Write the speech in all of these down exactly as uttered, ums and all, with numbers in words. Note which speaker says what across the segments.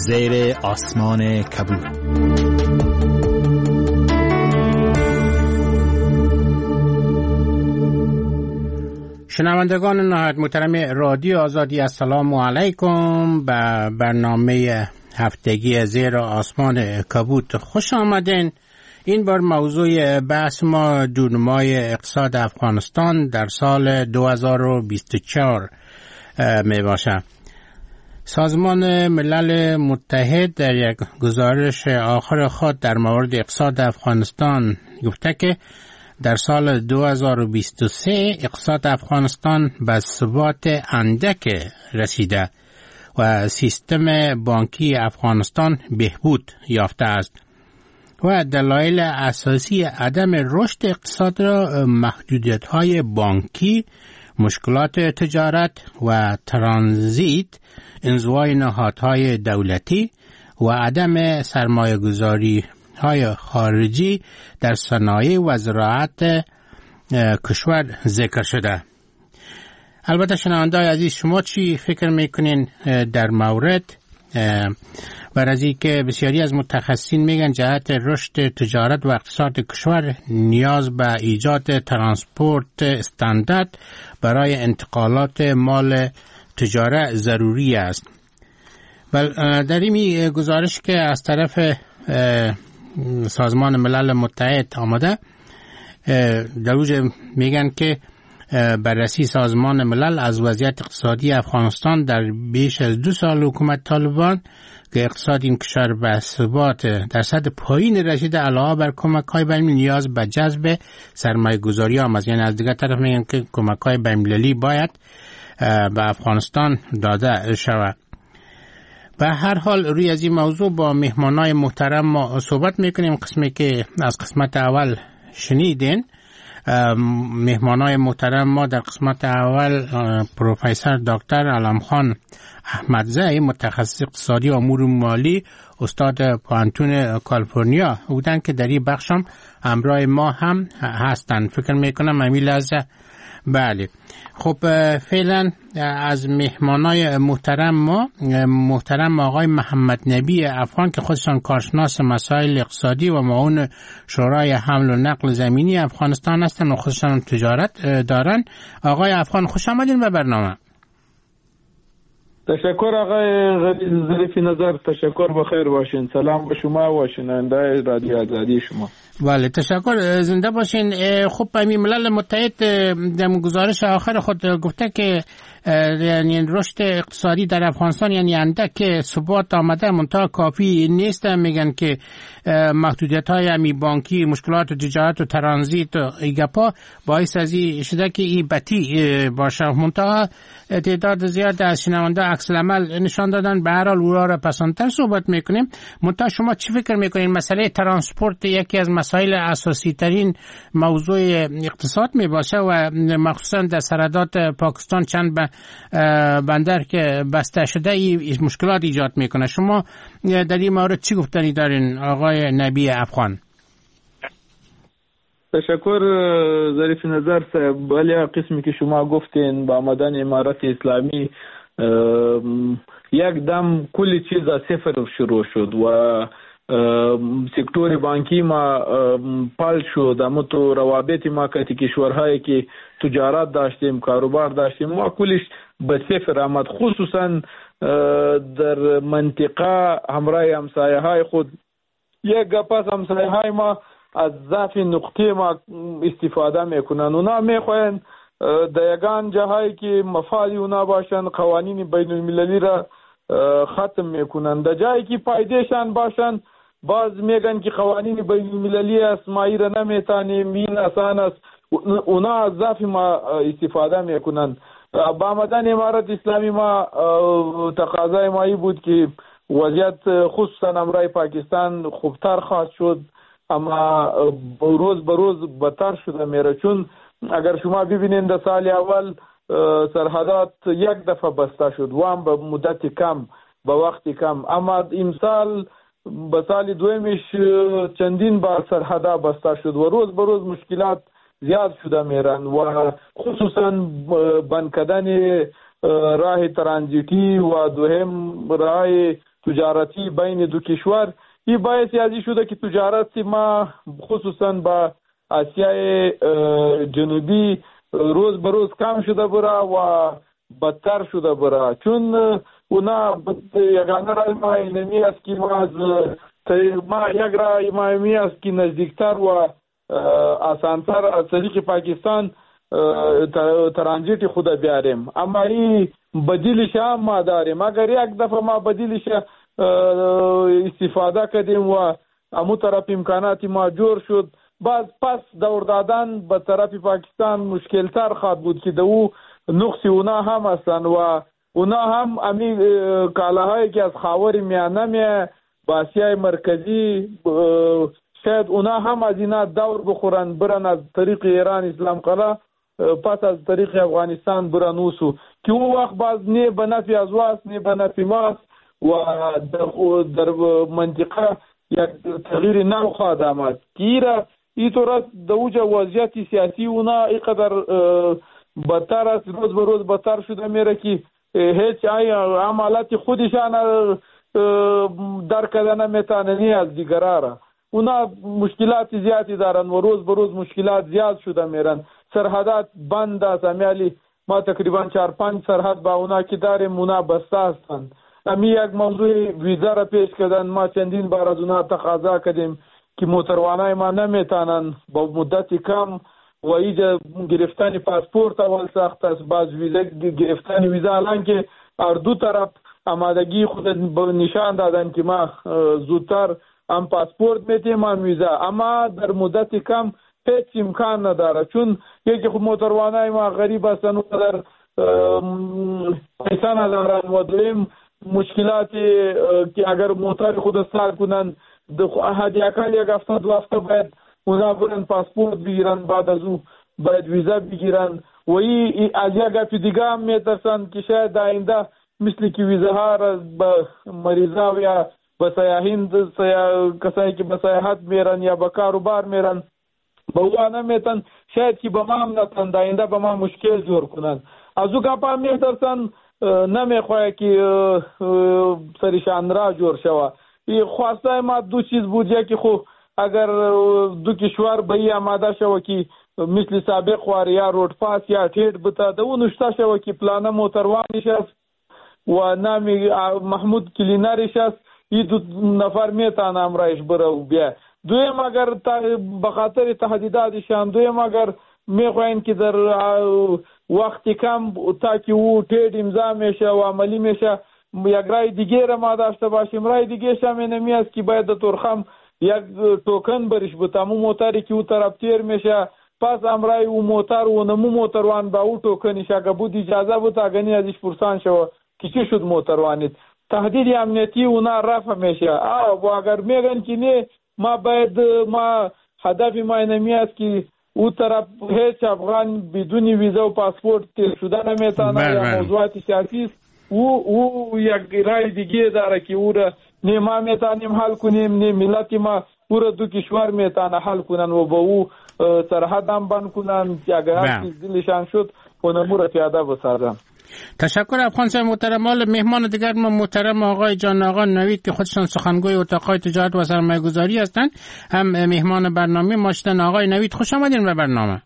Speaker 1: زیر آسمان کبود.
Speaker 2: شنوندگان نهایت محترم رادیو آزادی، السلام علیکم. به برنامه هفتگی زیر آسمان کبود خوش آمدین. این بار موضوع بحث ما دونمای اقتصاد افغانستان در سال دو هزار و بیست و چهار می باشه. سازمان ملل متحد در یک گزارش آخر خود در مورد اقتصاد افغانستان گفته که در سال دو هزار و بیست و سه اقتصاد افغانستان به ثبات اندک رسیده و سیستم بانکی افغانستان بهبود یافته است و دلایل اساسی عدم رشد اقتصاد را محدودیت‌های بانکی، مشکلات تجارت و ترانزیت، انزوای نهادهای دولتی و عدم سرمایه‌گذاری های خارجی در صنایع و زراعت کشور ذکر شده. البته شنونده‌های عزیز، شما چی فکر میکنین در مورد بر از این که بسیاری از متخصصین میگن جهت رشد تجارت و اقتصاد کشور نیاز به ایجاد ترانسپورت استاندارد برای انتقالات مال تجارت ضروری است. بل در این گزارش که از طرف سازمان ملل متحد آمده، در اوج میگن که بررسی سازمان ملل از وضعیت اقتصادی افغانستان در بیش از دو سال حکومت طالبان که اقتصاد این کشور به ثبات در سطح پایین رسیده، علاوه بر کمک‌های بین‌المللی نیاز به جذب سرمایه‌گذاری آمد. یعنی از دیگر طرف میگن که کمک‌های بین‌المللی باید به افغانستان داده شود. به هر حال روی از این موضوع با مهمانای محترم ما صحبت میکنیم. قسمی که از قسمت اول شنیدین، مهمانای محترم ما در قسمت اول پروفسور دکتر علمخان احمدزی، متخصص اقتصادی و امور مالی، استاد پوهنتون کالیفرنیا بودن که در این بخش هم همراه ما هم هستن. فکر میکنم همین لحظه. بله، خب فعلا از مهمانای محترم ما محترم آقای محمد نبی افغان که خودشان کارشناس مسائل اقتصادی و معاون شورای حمل و نقل زمینی افغانستان هستند و خودشان تجارت دارن. آقای افغان خوش آمدین به برنامه.
Speaker 3: تشکر آقای ظریفی نظر، تشکر، بخیر باشین. سلام به شما و شنونده رادیو آزادی شما.
Speaker 2: بله تشکر، زنده باشین. خب همین ملل متحد در گزارش آخر خود گفته که یعنی رشد اقتصادی در افغانستان یعنی اندک ثبات آمده، منتها کافی نیست. میگن که محدودیت های همی بانکی، مشکلات تجارت و ترانزیت و ایگپا باعث از این شده که این بطی باشه. منتها تعداد زیاد از شنونده عکس العمل نشان دادن. به هر حال او را پسندتر صحبت میکنیم. منتها شما چی فکر میکنین؟ مسئله ترانسپورت یکی از مسائل اساسی ترین موضوع اقتصاد می باشه و مخصوصا در سرحدات پاکستان چند بندر که بسته شده این مشکلات ایجاد میکنه. شما در این مورد چی گفتنی دارین آقای نبی افغان؟
Speaker 3: تشکر ظریف نظر صاحب. ولی قسمی که شما گفتین با آمدن امارت اسلامی یک دم کلی چیز از صفر شروع شد و سکتور بانکی ما پال شد. اما تو روابط ما که کشورهایی که تجارت داشتیم، کاروبار داشتیم، ما کلش به صفر آمد، خصوصا در منطقه همراه همسایه های خود. یک گپس همسایه های ما از ضعف نقطه ما استفاده میکنن. اونا میخواین در یگان جاهایی که مفادی اونا باشن قوانین بین المللی را ختم میکنن. در جایی که پایدهشان باشن باز میگن که قوانین بین المللی است، ما را نمیتانیم، این آسان است. اونا از ضعف ما استفاده میکنن. با آمدن امارت اسلامی ما تقاضای مایی بود که وضعیت خصوصا امرای پاکستان خوبتر خواهد شد، اما روز به روز بدتر شده میره. چون اگر شما ببینید در سال اول سرحدات یک دفعه بسته شد و هم به مدت کم، به وقت کم، اما امسال به سال دویمش چندین بار سرحدا بسته شد و روز به روز مشکلات زیاد شده میرن و خصوصا بند کردن راه ترانزیتی و دوهم راه تجارتی بین دو کشور. این باعث ازی شده که تجارت ما خصوصا با آسیای جنوبی روز به روز کم شده بره و بدتر شده بره، چون اونا یگانه رای ما اینمی است که ما از ما یک رای ما اینمی است که نزدیکتر و آسانتر از طریق پاکستان ترانزیت خود بیاریم، اما این بدیلش هم ما داریم. اگر یک دفعه ما بدیلش استفاده کردیم و امو طرف امکاناتی ما جور شد، باز پس دور دادن به طرف پاکستان مشکل تر خواهد بود که دو نقصی اونا هم هستن و اونا هم امی کالاهایی که از خاور میانه می با آسیای مرکزی شاید اونا هم از اینا دور بخورن برن از طریق ایران اسلام قلعه پس از طریق افغانستان برن اوسو که اون وقت باز نه به نفع از واست نه به نفع ماست و در منطقه یک تغییر نو خواهد آمد که ایره ای طور در اوج وضعیت سیاسی اونا اینقدر بدتر است، روز به روز بدتر شده میره که هیچ عملات خودشان درک نمیتونن از دیگران را. اونا مشکلات زیادی دارن و روز به روز مشکلات زیاد شده میرن. سرحدات بند است، امیالی ما تقریبا چهار پنج سرحد با اونا که داریم اونا بسته هستند. امی یک موضوع ویزا را پیش کردن، ما چندین بار از اونا تقاضا کردیم که موتروانای ما نمیتونن با مدت کم و ایجا گرفتن پاسپورت اول سخت است، باز ویزا گرفتن ویزا، الان که هر دو طرف آمادگی خود نشان دادن که ما زودتر هم پاسپورت میتیم هم ویزا، اما در مدت کم هیچ امکان نداره، چون یکی خود موتروانای ما غریب هستن و در پیسه ندارن و دویم مشکلاتی که اگر موتر خود سال کنن حدی اکل یک هفته دو هفته باید اونا برن پاسپورت بگیرن، بعد از او باید ویزا بگیرن و ای از یک گفت دیگه هم میترسن که شاید آینده مثل که ویزا ها را به مریضا یا به سیاحین کسایی که به سیاحت میرن یا به کاروبار میرن به اونا نمیتن، شاید که به ما هم نتن آینده به ما مشکل جور کنن. از او گفت هم میترسن نمیخواه که سریشان را جور شوه. خواسته ما دو چیز بود، یکی خو اگر دو کشور به ای آماده شوه که مثل سابق وار یا روڈ پاس یا ټیټ بتا د ونشته شوه که پلانه موتروانش است و نامی محمود کلیناریش است، ای دو نفر میتان امرایش بره بیا. دویم اگر به خاطر تهدیداتشان دویم اگر میخواین که در وقت کم تا که او ټیټ امضا میشه و عملی میشه یک رای دیگه را ما داشته باشیم. رای دیگه شم اینمی است که باید ترخم یک توکن برش بتامو موتری که او طرف تیر میشه پس امرای او موتر و نمو موتروان با او توکنش اگه بود اجازه بود اگنی ازش پرسان شو که چی شد موتروانید تهدید امنیتی اونا رفع میشه. و اگر میگن که نه ما باید ما هدف ما اینمی است که او طرف هیچ افغان بدون ویزا و پاسپورت تیر شده نمیتانه یا موضوعات سیاسی است، او او یک رای دیگه داره که او را نه ما میتانیم حل کنیم نه ملت ما او را دو کشور میتانه حل کنن و با او سرحد هم بند کنن که اگر هر چیز دلشان شد اونمو را پیاده بسازن.
Speaker 2: تشکر افغان صاحب محترم. مهمان دیگر ما محترم آقای جان آقا نوید که خودشان سخنگوی اتاق‌های تجارت و سرمایه‌گذاری هستند، هم مهمان برنامه ما شدن. آقای نوید خوش آمدین به برنامه.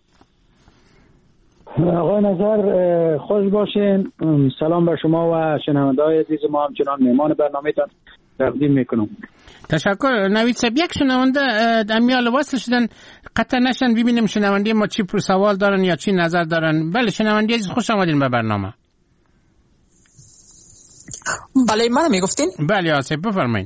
Speaker 4: آقای نظر خوش باشین. سلام بر شما و شنونده‌های عزیز ما، همچنان مهمان برنامه‌تان تقدیم میکنم.
Speaker 2: تشکر نوید صاحب. یک شنونده امیال واسه شدن قطع نشن ببینیم شنونده ما چی پر سوال دارن یا چی نظر دارن. بله شنونده عزیز خوش آمدین به برنامه.
Speaker 5: بله من میگفتین؟
Speaker 2: بله آسف بفرمایید.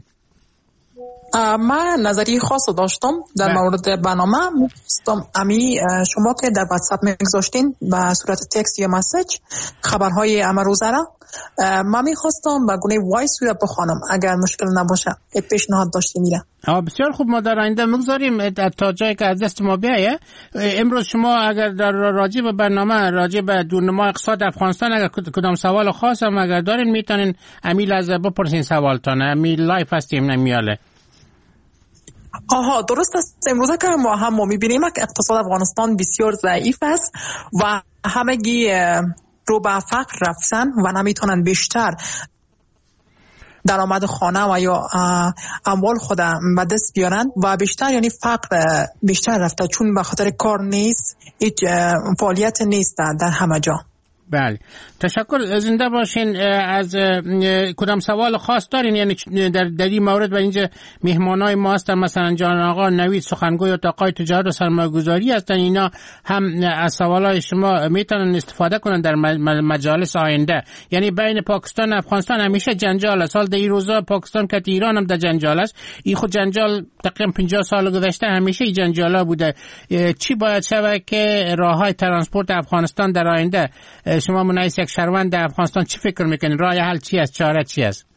Speaker 5: من نظری خاص داشتم در مورد برنامه. امی شما که در واتساپ میگذاشتین به صورت تکست یا مسیج خبرهای امروزه را من میخواستم به گونه وایس رو بخوانم اگر مشکل نباشه. یک پیشنهاد داشتیم میره.
Speaker 2: بسیار خوب، ما در آینده میگذاریم تا جایی که از دست ما بیایه. امروز شما اگر در راجع به برنامه راجع به دورنما اقتصاد افغانستان اگر کدام سوال خاص هم اگر دارین میتونین امیل از بپرسین سوالتان. امیل لایف هستیم نمیاله.
Speaker 5: آها درست است. امروزه که ما هم ما میبینیم که اقتصاد افغانستان بسیار ضعیف است و همگی رو به فقر رفتن و نمیتونن بیشتر. درآمد خانه و یا اموال خود به دست بیارن و بیشتر یعنی فقر بیشتر رفته، چون به خاطر کار نیست، هیچ فعالیت نیست در همه جا.
Speaker 2: بله، تشکر. زنده باشین. از کدام سوال خاص دارین؟ یعنی در در این مورد و اینجا مهمانای ما هستن، مثلا جان آقا نوید سخنگوی اتاقای تجارت و سرمایه‌گذاری هستن، اینا هم از سوالای شما میتونن استفاده کنن در مجالس آینده. یعنی بین پاکستان و افغانستان همیشه جنجال است. حال در این روزا پاکستان که ایران هم در جنجال است. این خود جنجال تقریبا پنجاه سال گذشته همیشه این جنجالا بوده. چی باید شود که راههای ترانسپورت افغانستان در آینده، شما منعیس یک شهروند افغانستان چی فکر میکنید؟ راه حل چی است؟ چاره چی است؟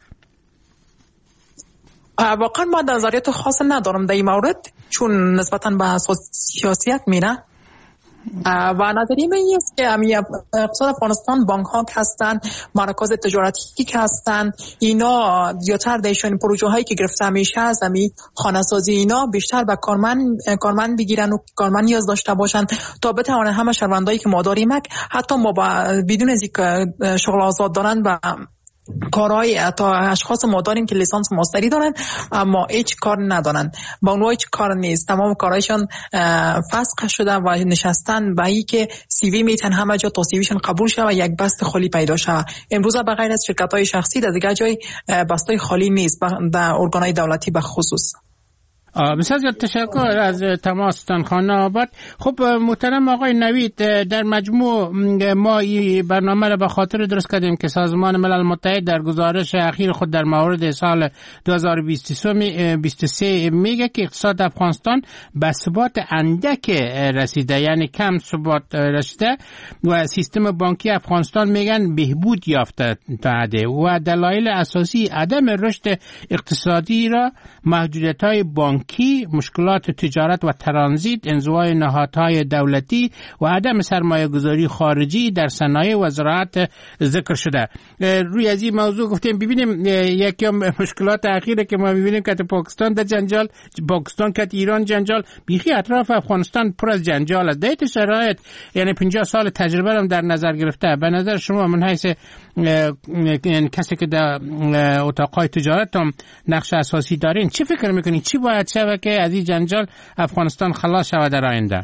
Speaker 5: واقعا ما نظریات خاص ندارم در این مورد، چون نسبتا به سیاست میره و نظریه من است که اقتصاد افغانستان بانک ها که هستن، مراکز تجارتی که هستن، اینا زیادتر دیشان پروژه هایی که گرفته میشه از همین خانه سازی، اینا بیشتر به کارمند کارمند بگیرن و کارمند نیاز داشته باشن تا بتوانن همه شهروندایی که ما داریم، حتی ما بدون از اینکه شغل آزاد دارن و کارهای تا اشخاص ما داریم که لیسانس ماستری دارن اما هیچ کار ندارن، با اونها هیچ کار نیست، تمام کارهایشان فسخ شده و نشستن به این که سی وی میتن همه جا تا سی ویشون قبول شه و یک بست خالی پیدا شه. امروز به غیر از شرکت های شخصی در دیگه جای بستای خالی نیست در ارگانهای دولتی به خصوص.
Speaker 2: بسیار زیاد تشکر از تماستان خانه آباد. خب محترم آقای نوید، در مجموع ما این برنامه را به خاطر درست کردیم که سازمان ملل متحد در گزارش اخیر خود در مورد سال دو هزار و بیست و سه میگه که اقتصاد افغانستان به ثبات اندک رسیده، یعنی کم ثبات رسیده و سیستم بانکی افغانستان میگن بهبود یافته تا و دلایل اساسی عدم رشد اقتصادی را محدودیت‌های بانکی، مشکلات تجارت و ترانزیت، انزوای نهادهای دولتی و عدم سرمایه گذاری خارجی در صنایع و زراعت ذکر شده. روی از این موضوع گفتیم ببینیم یکی از مشکلات اخیره که ما ببینیم که پاکستان در جنجال، پاکستان که ایران جنجال، بیخی اطراف افغانستان پر از جنجال است. در شرایط یعنی پنجاه سال تجربه هم در نظر گرفته، به نظر شما من حیث کسی که در اتاقهای تجارت هم نقش اساسی دارین چی فکر میکنید؟ چی باید شود که از این جنجال افغانستان خلاص شود در آینده؟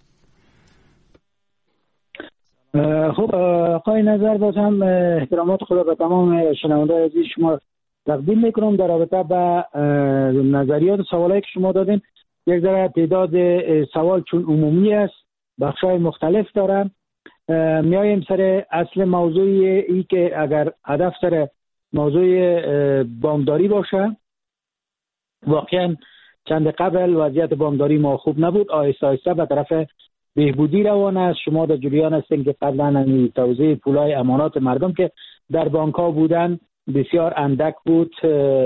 Speaker 4: خب آقای نظر بازم احترامات خدا به تمام شنوندگان عزیز شما تقدیم میکنم در رابطه با نظریات و سوالایی که شما دادین. یک ذره تعداد سوال چون عمومی است، بخشای مختلف دارن، میایم سر اصل موضوع ای که اگر هدف سر موضوع بانکداری باشه، واقعا چند قبل وضعیت بانکداری ما خوب نبود، آهسته آهسته به طرف بهبودی روان است. شما در جریان هستین که قبلا توزیع پولای امانات مردم که در بانک ها بودن بسیار اندک بود،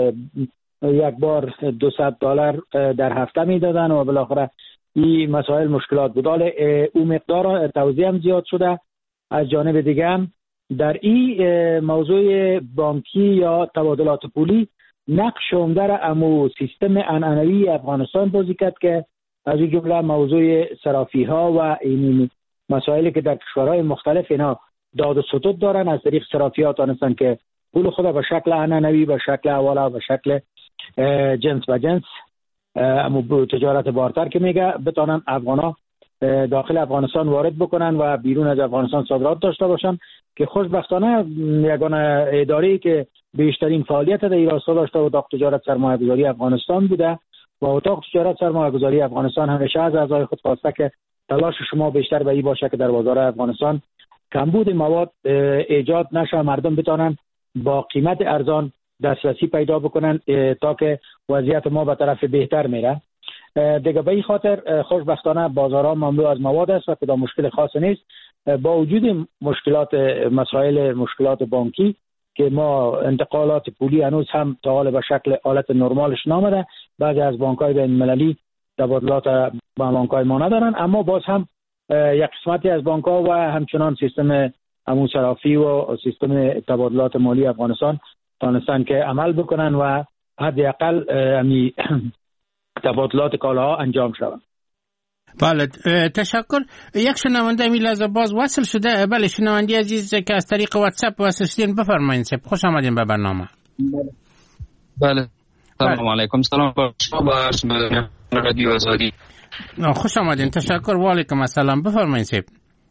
Speaker 4: یک بار دویست دلار در هفته میدادن و بالاخره این مسائل مشکلات بود. حالا اون مقدار توزیع هم زیاد شده. از جانب دیگه هم در این موضوع بانکی یا تبادلات پولی نقش عمده را امو سیستم عنعنوی افغانستان بازی کرد که از این جمله موضوع صرافی ها و این مسائلی که در کشورهای مختلف اینا داد و ستود دارن، از طریق صرافی ها تانستن که پول خود به شکل عنعنوی، به شکل حواله، به شکل جنس به جنس، امو تجارت بارتر که میگه، بتانن افغانا داخل افغانستان وارد بکنن و بیرون از افغانستان صادرات داشته باشن که خوشبختانه یگانه اداره‌ای که بیشترین فعالیت در این راستا داشته اتاق تجارت سرمایه‌گذاری افغانستان بوده و اتاق تجارت سرمایه‌گذاری افغانستان همیشه از اعضای خود خواسته که تلاش شما بیشتر به این باشه که در بازار افغانستان کمبود مواد ایجاد نشه، مردم بتونن با قیمت ارزان دسترسی پیدا بکنن تا که وضعیت ما به طرف بهتر میره. دیگه به این خاطر خوشبختانه بازارها مملو از مواد است و کدام مشکل خاصی نیست. با وجود مشکلات مسائل مشکلات بانکی که ما انتقالات پولی هنوز هم تا حال به شکل حالت نرمالش نامده، بعضی از بانک‌های بین‌المللی تبادلات با بانک‌های ما ندارن، اما باز هم یک قسمتی از بانک‌ها و همچنان سیستم همون صرافی و سیستم تبادلات مالی افغانستان تانستن که عمل بکنن و حداقل امی تبادلات کالاها انجام شود.
Speaker 2: بله تشکر. یک شنونده می لحظه باز وصل شده. بله شنونده عزیز که از طریق واتساپ وصل شدین بفرمایید. خوش آمدین به برنامه.
Speaker 6: بله سلام علیکم. سلام با شما با شنوندگان رادیو آزادی.
Speaker 2: خوش آمدین. تشکر و علیکم السلام. بفرمایید صاحب.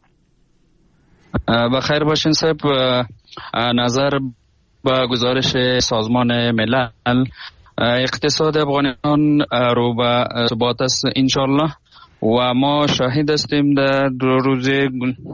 Speaker 6: بخیر باشین صاحب. نظر با گزارش سازمان ملل اقتصاد افغانستان رو به ثبات است انشالله و ما شاهد هستیم در دو روزه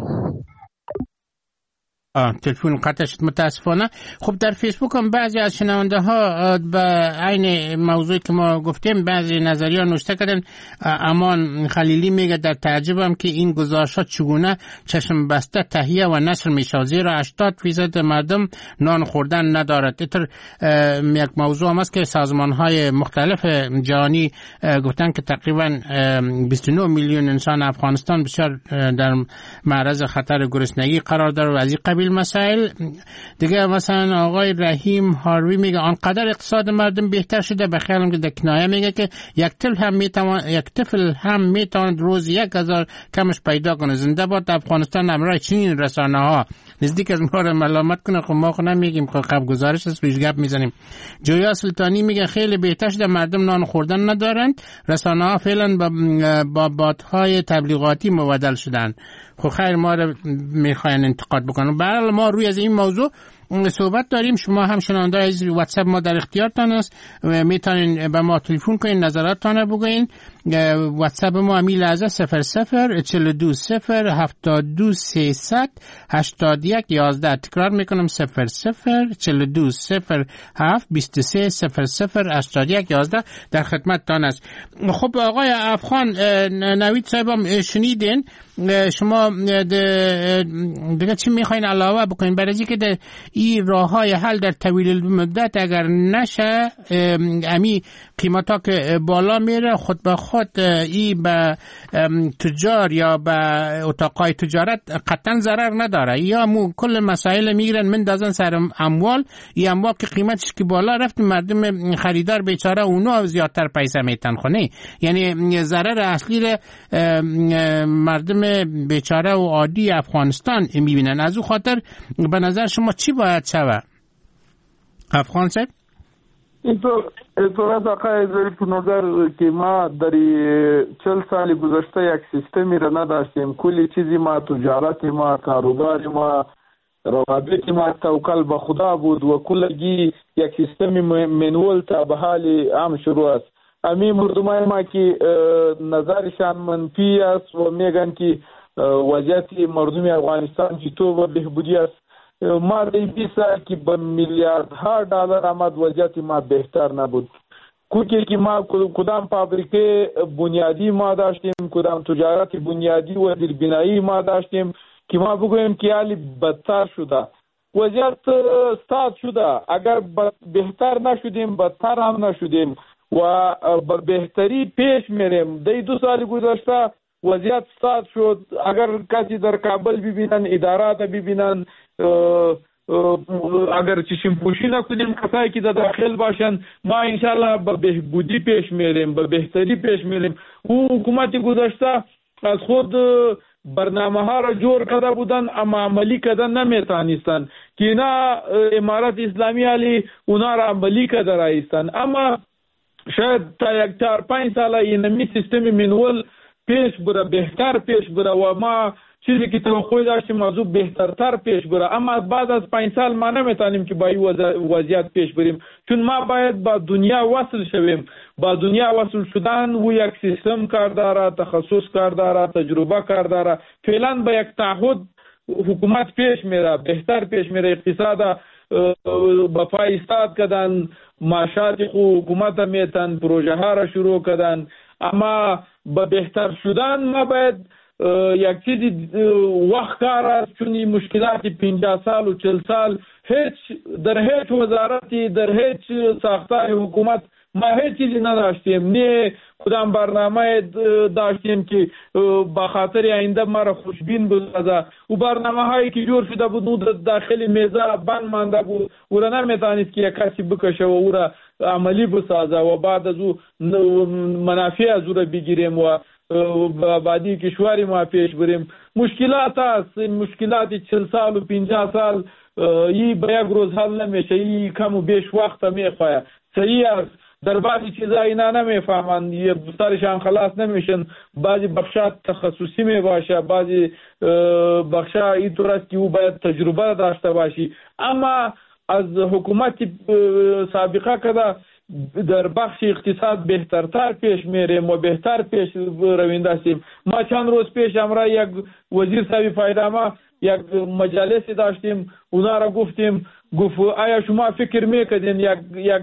Speaker 2: تلفن قطع شد متاسفانه. خب در فیسبوک هم بعضی از شنونده ها به عین موضوعی که ما گفتیم بعضی نظریه نوشته کردن. امان خلیلی میگه در تعجبم که این گزارشات چگونه چشم بسته تهیه و نشر میشه، زیرا هشتاد فیصد مردم نان خوردن ندارد. اینطور یک موضوع هم است که سازمان های مختلف جهانی گفتن که تقریبا بیست و نه میلیون انسان افغانستان بسیار در معرض خطر گرسنگی قرار دارد و از این قبیل مسائل دیگه. مثلا آقای رحیم هاروی میگه آنقدر اقتصاد مردم بهتر شده به خیالم که در کنایه میگه که یک طفل هم میتوان یک طفل هم میتواند روز یک هزار کمش پیدا کنه. زنده باد افغانستان. امرای چنین رسانه ها نزدیک از ما رو ملامت کنه. خب ما خو نمیگیم، خب خب گزارش است روش گپ میزنیم. جویا سلطانی میگه خیلی بهتر شده مردم نان خوردن ندارند، رسانه ها فعلا با بات‌های تبلیغاتی مبدل شدن. خب خیر ما رو میخواین انتقاد بکنن. برای ما روی از این موضوع صحبت داریم. شما هم شنونده از واتساپ ما در اختیارتان است، میتونین به ما تلفن کنین نظراتتان رو بگوین. واتساپ ما امیل لحظه صفر صفر چهل و دو صفر هفتاد و دو سیصد هشتاد و یک یازده. تکرار میکنم صفر صفر چهل و دو صفر هفت بیست و سه صفر صفر هشتاد و یک یازده در خدمتتان است. خب آقای افغان نوید صاحبم شنیدین، شما دیگه چی میخواین علاوه بکنین برای اینکه این راه های حل در طویل مدت اگر نشه امی قیمت ها که بالا میره خود به خود این به تجار یا به اتاقای تجارت قطعا ضرر نداره، یا مو کل مسائل میگیرن مندازن سر اموال. این اموال که قیمتش که بالا رفت مردم خریدار بیچاره اونو زیادتر پیسه میتن خونه، یعنی ضرر اصلی مردم بیچاره و عادی افغانستان میبینن. از او خاطر به نظر شما چی باید شود افغان صاحب؟
Speaker 3: اینطور از آقای ظریف نظر که ما در چل سال گذشته یک سیستمی را نداشتیم. کلی چیزی ما تجارت ما کاروبار ما روابط ما توکل به خدا بود و کلگی یک سیستم منول تا به حال عام شروع است. امی مردمای ما که نظرشان منفی است و میگن که وضعیت مردم افغانستان چطور بهبودی است، ما در بیست سال که به میلیاردها دلار آمد وضعیت ما بهتر نبود. کوکی که ما کدام فابریکه بنیادی ما داشتیم، کدام تجارت بنیادی و زیربنایی ما داشتیم که ما بگویم که حالی بدتر شده، وضعیت استاد شده. اگر بهتر نشدیم بدتر هم نشدیم و به بهتری پیش میریم. در دو سال گذشته وضعیت استاد شد. اگر کسی در کابل ببینن، ادارات ببینن، اگر چشم پوشی نکنیم کسایی که در داخل باشن، ما انشالله به بهبودی پیش میریم، به بهتری پیش میریم. او حکومت گذشته از خود برنامه ها را جور کرده بودن اما عملی کردن نمیتانستن که نه امارت اسلامی علی اونا را عملی کرده رایستن. اما شاید تا یک چار پنج ساله اینمی سیستم منول پیش بره، بهتر پیش بره و ما چیزی که توقع داشتیم موضوع بهترتر پیش بره. اما بعد از پنج سال ما نمیتونیم که با این وضعیت پیش بریم، چون ما باید با دنیا وصل شویم. با دنیا وصل شدن و یک سیستم کار داره، تخصص کار داره، تجربه کار داره. فعلا با یک تعهد حکومت پیش میره، بهتر پیش میره. اقتصاد با پای ایستاد کردن، معاشات خو حکومت میتن، پروژه ها را شروع کردن. اما با بهتر شدن ما باید یک چیزی وقت کار است، چون مشکلات پنجاه سال و چل سال هیچ در هیچ وزارتی در هیچ ساختار حکومت ما هیچ چیزی نداشتیم، نه کدام برنامه داشتیم که با خاطر آینده ما را خوشبین بسازه. و برنامه هایی که جور شده بود داخل میزه بند مانده بود، او را نمیتانست که یک کسی بکشه و او را عملی بسازه و بعد از او منافع از او را بگیریم و بعدی کشوری ما پیش بریم. مشکلات است، مشکلات چل سال و پنجاه سال این به یک روز حل نمیشه، این کم و بیش وقت میخواه. صحیح است در بعضی چیزا اینا نمیفهمند، یه سرشان خلاص نمیشن، بعضی بخشات تخصصی می باشه، بعضی بخشا اینطور است که او باید تجربه داشته باشی. اما از حکومت سابقه کده در بخش اقتصاد بهترتر پیش میریم و بهتر پیش روینده هستیم. ما چند روز پیش امرا یک وزیر صاحب فایده یک مجلسی داشتیم، اونا را گفتیم گفت آیا شما فکر میکردین یک یک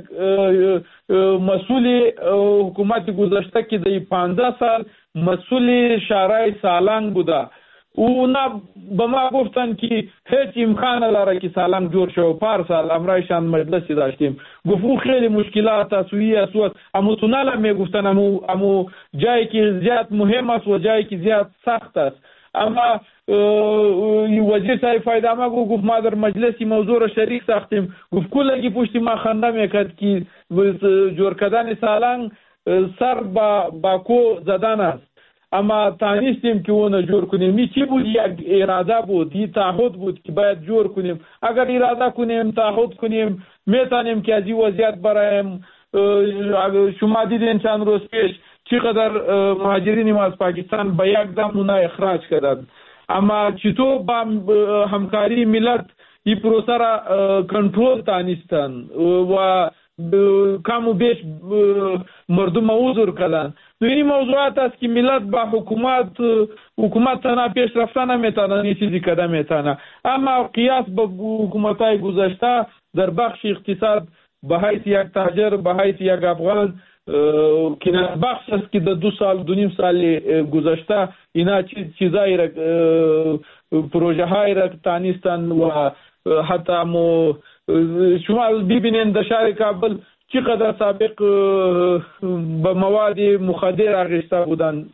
Speaker 3: مسئول حکومت گذشته که در پانزده سال مسئول شهرهای سالنگ بوده، اونا به ما گفتن که هیچ امکان نداره که سالنگ جور شو. پارسال امرایشان مجلسی داشتیم، گفت خیلی مشکلات است، سویی است، اما تونل میگفتن امو امو جایی که زیاد مهم است و جایی که زیاد سخت است. اما وزیر صاحب فایده ما گفت ما در مجلسی موضوع را شریک ساختیم، گفت کلگی پشت ما خنده میکرد که جور کردن سالنگ سر با باکو زدن است، اما تانستیم که اون جور کنیم. این چی بود؟ یک اراده بود، این تعهد بود که باید جور کنیم. اگر اراده کنیم، تعهد کنیم، میتونیم که از این وضعیت برایم. شما دیدین چند روز پیش چقدر مهاجرین ما از پاکستان به یک دم اونا اخراج کردند، اما چطور با همکاری ملت این پروسه را کنترل تانستن و کم و بیش مردم عذر کردن. این موضوعات است که ملت با حکومت حکومت تنها پیش رفتن نمیتونه، این چیزی کده میتونه. اما قیاس با حکومتای گذشته در بخش اقتصاد به حیث یک تاجر، به حیث یک افغان که بخش است که در دو سال دو نیم سال گذشته اینا چیز چیزایی را پروژه های را تانستن و حتی مو شما ببینین در شهر کابل چقدر سابق به مواد مخدر آغشته بودن.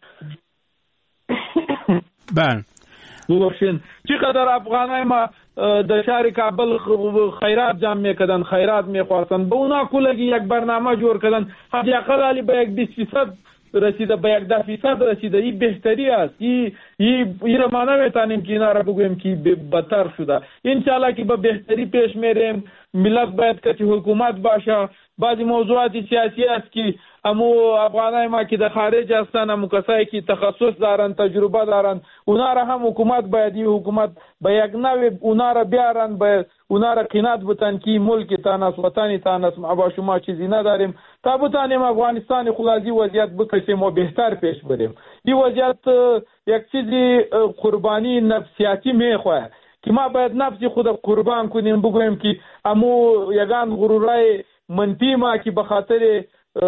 Speaker 2: بله
Speaker 3: ببخشین چقدر افغانای ما در شهر کابل خیرات جمع میکردن، خیرات میخواستن، به اونا کلگی یک برنامه جور کردن، حداقل علی به یک بیست فیصد رسیده، به یک ده فیصد رسیده. این بهتری است. این این را ما نمیتونیم که اینا را بگویم که بدتر شده. انشالله که به بهتری پیش میریم. ملت باید که حکومت باشه. بعضی موضوعات سیاسی است که امو افغانای ما که در خارج هستن، امو کسایی که تخصص دارن، تجربه دارن، اونا را هم حکومت باید این حکومت به یک نوع اونا را بیارن، به اونا را قناعت بتن که ملک تان است، وطن تان است، ما با شما چیزی نداریم، تا بتانیم افغانستان خلاصی وضعیت بکشیم و بهتر پیش بریم. این وضعیت یک چیزی قربانی نفسیاتی میخواه که ما باید نفس خود قربان کنیم، بگویم که امو یگان غرورای منفی ما که به خاطر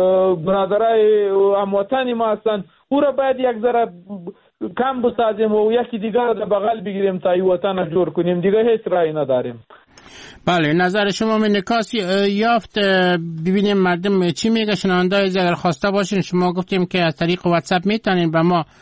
Speaker 3: برادرای هموطن ما هستند، او را باید یک ذره کم بسازیم و یکی دیگر را بغل بگیریم تا این وطن را جور کنیم. دیگه هیچ رای نداریم.
Speaker 2: بله، نظر شما من نکاسی یافت. ببینیم مردم چی میگه. شنوندای اگر خواسته باشین، شما گفتیم که از طریق واتساپ میتونین به ما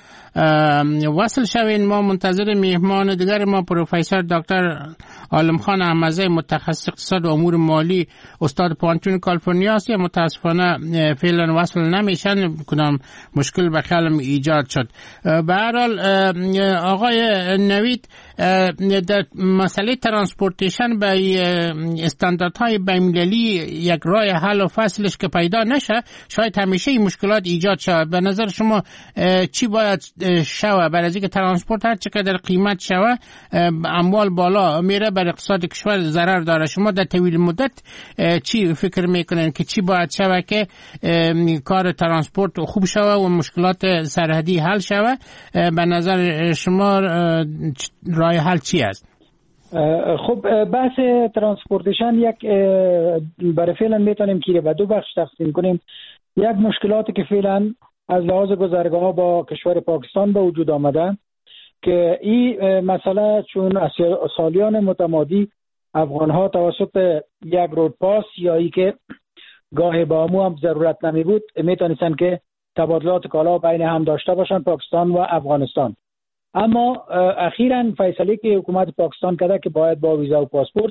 Speaker 2: وصل شوین. ما منتظر میهمان دیگر ما پروفسور دکتر عالم خان احمدزی، متخصص اقتصاد و امور مالی، استاد پانتون کالیفرنیا است. متاسفانه فعلا وصل نمیشن، کدام مشکل به خیالم ایجاد شد. به هر حال آقای نوید، در مسئله ترانسپورتیشن به استانداردهای بین‌المللی یک راه حل و فصلش که پیدا نشه، شاید همیشه این مشکلات ایجاد شود. به نظر شما چی باید شوه برای اینکه ترانسپورت هر چقدر قیمت شوه اموال بالا میره، بر اقتصاد کشور ضرر داره؟ شما در طویل مدت چی فکر میکنین که چی باید شوه که کار ترانسپورت خوب شوه و مشکلات سرحدی حل شوه؟ به نظر شما راه حل چی است؟
Speaker 4: خب بحث ترانسپورتیشن یک برای فعلا میتونیم که به دو بخش تقسیم کنیم. یک مشکلاتی که فعلا از لحاظ گذرگاه با کشور پاکستان به وجود آمده که این مسئله چون از سالیان متمادی افغانها توسط یک رود پاس یا ای که گاه با امو هم ضرورت نمی بود میتونستن که تبادلات کالا بین هم داشته باشن پاکستان و افغانستان. اما اخیراً فیصله که حکومت پاکستان کرده که باید با ویزا و پاسپورت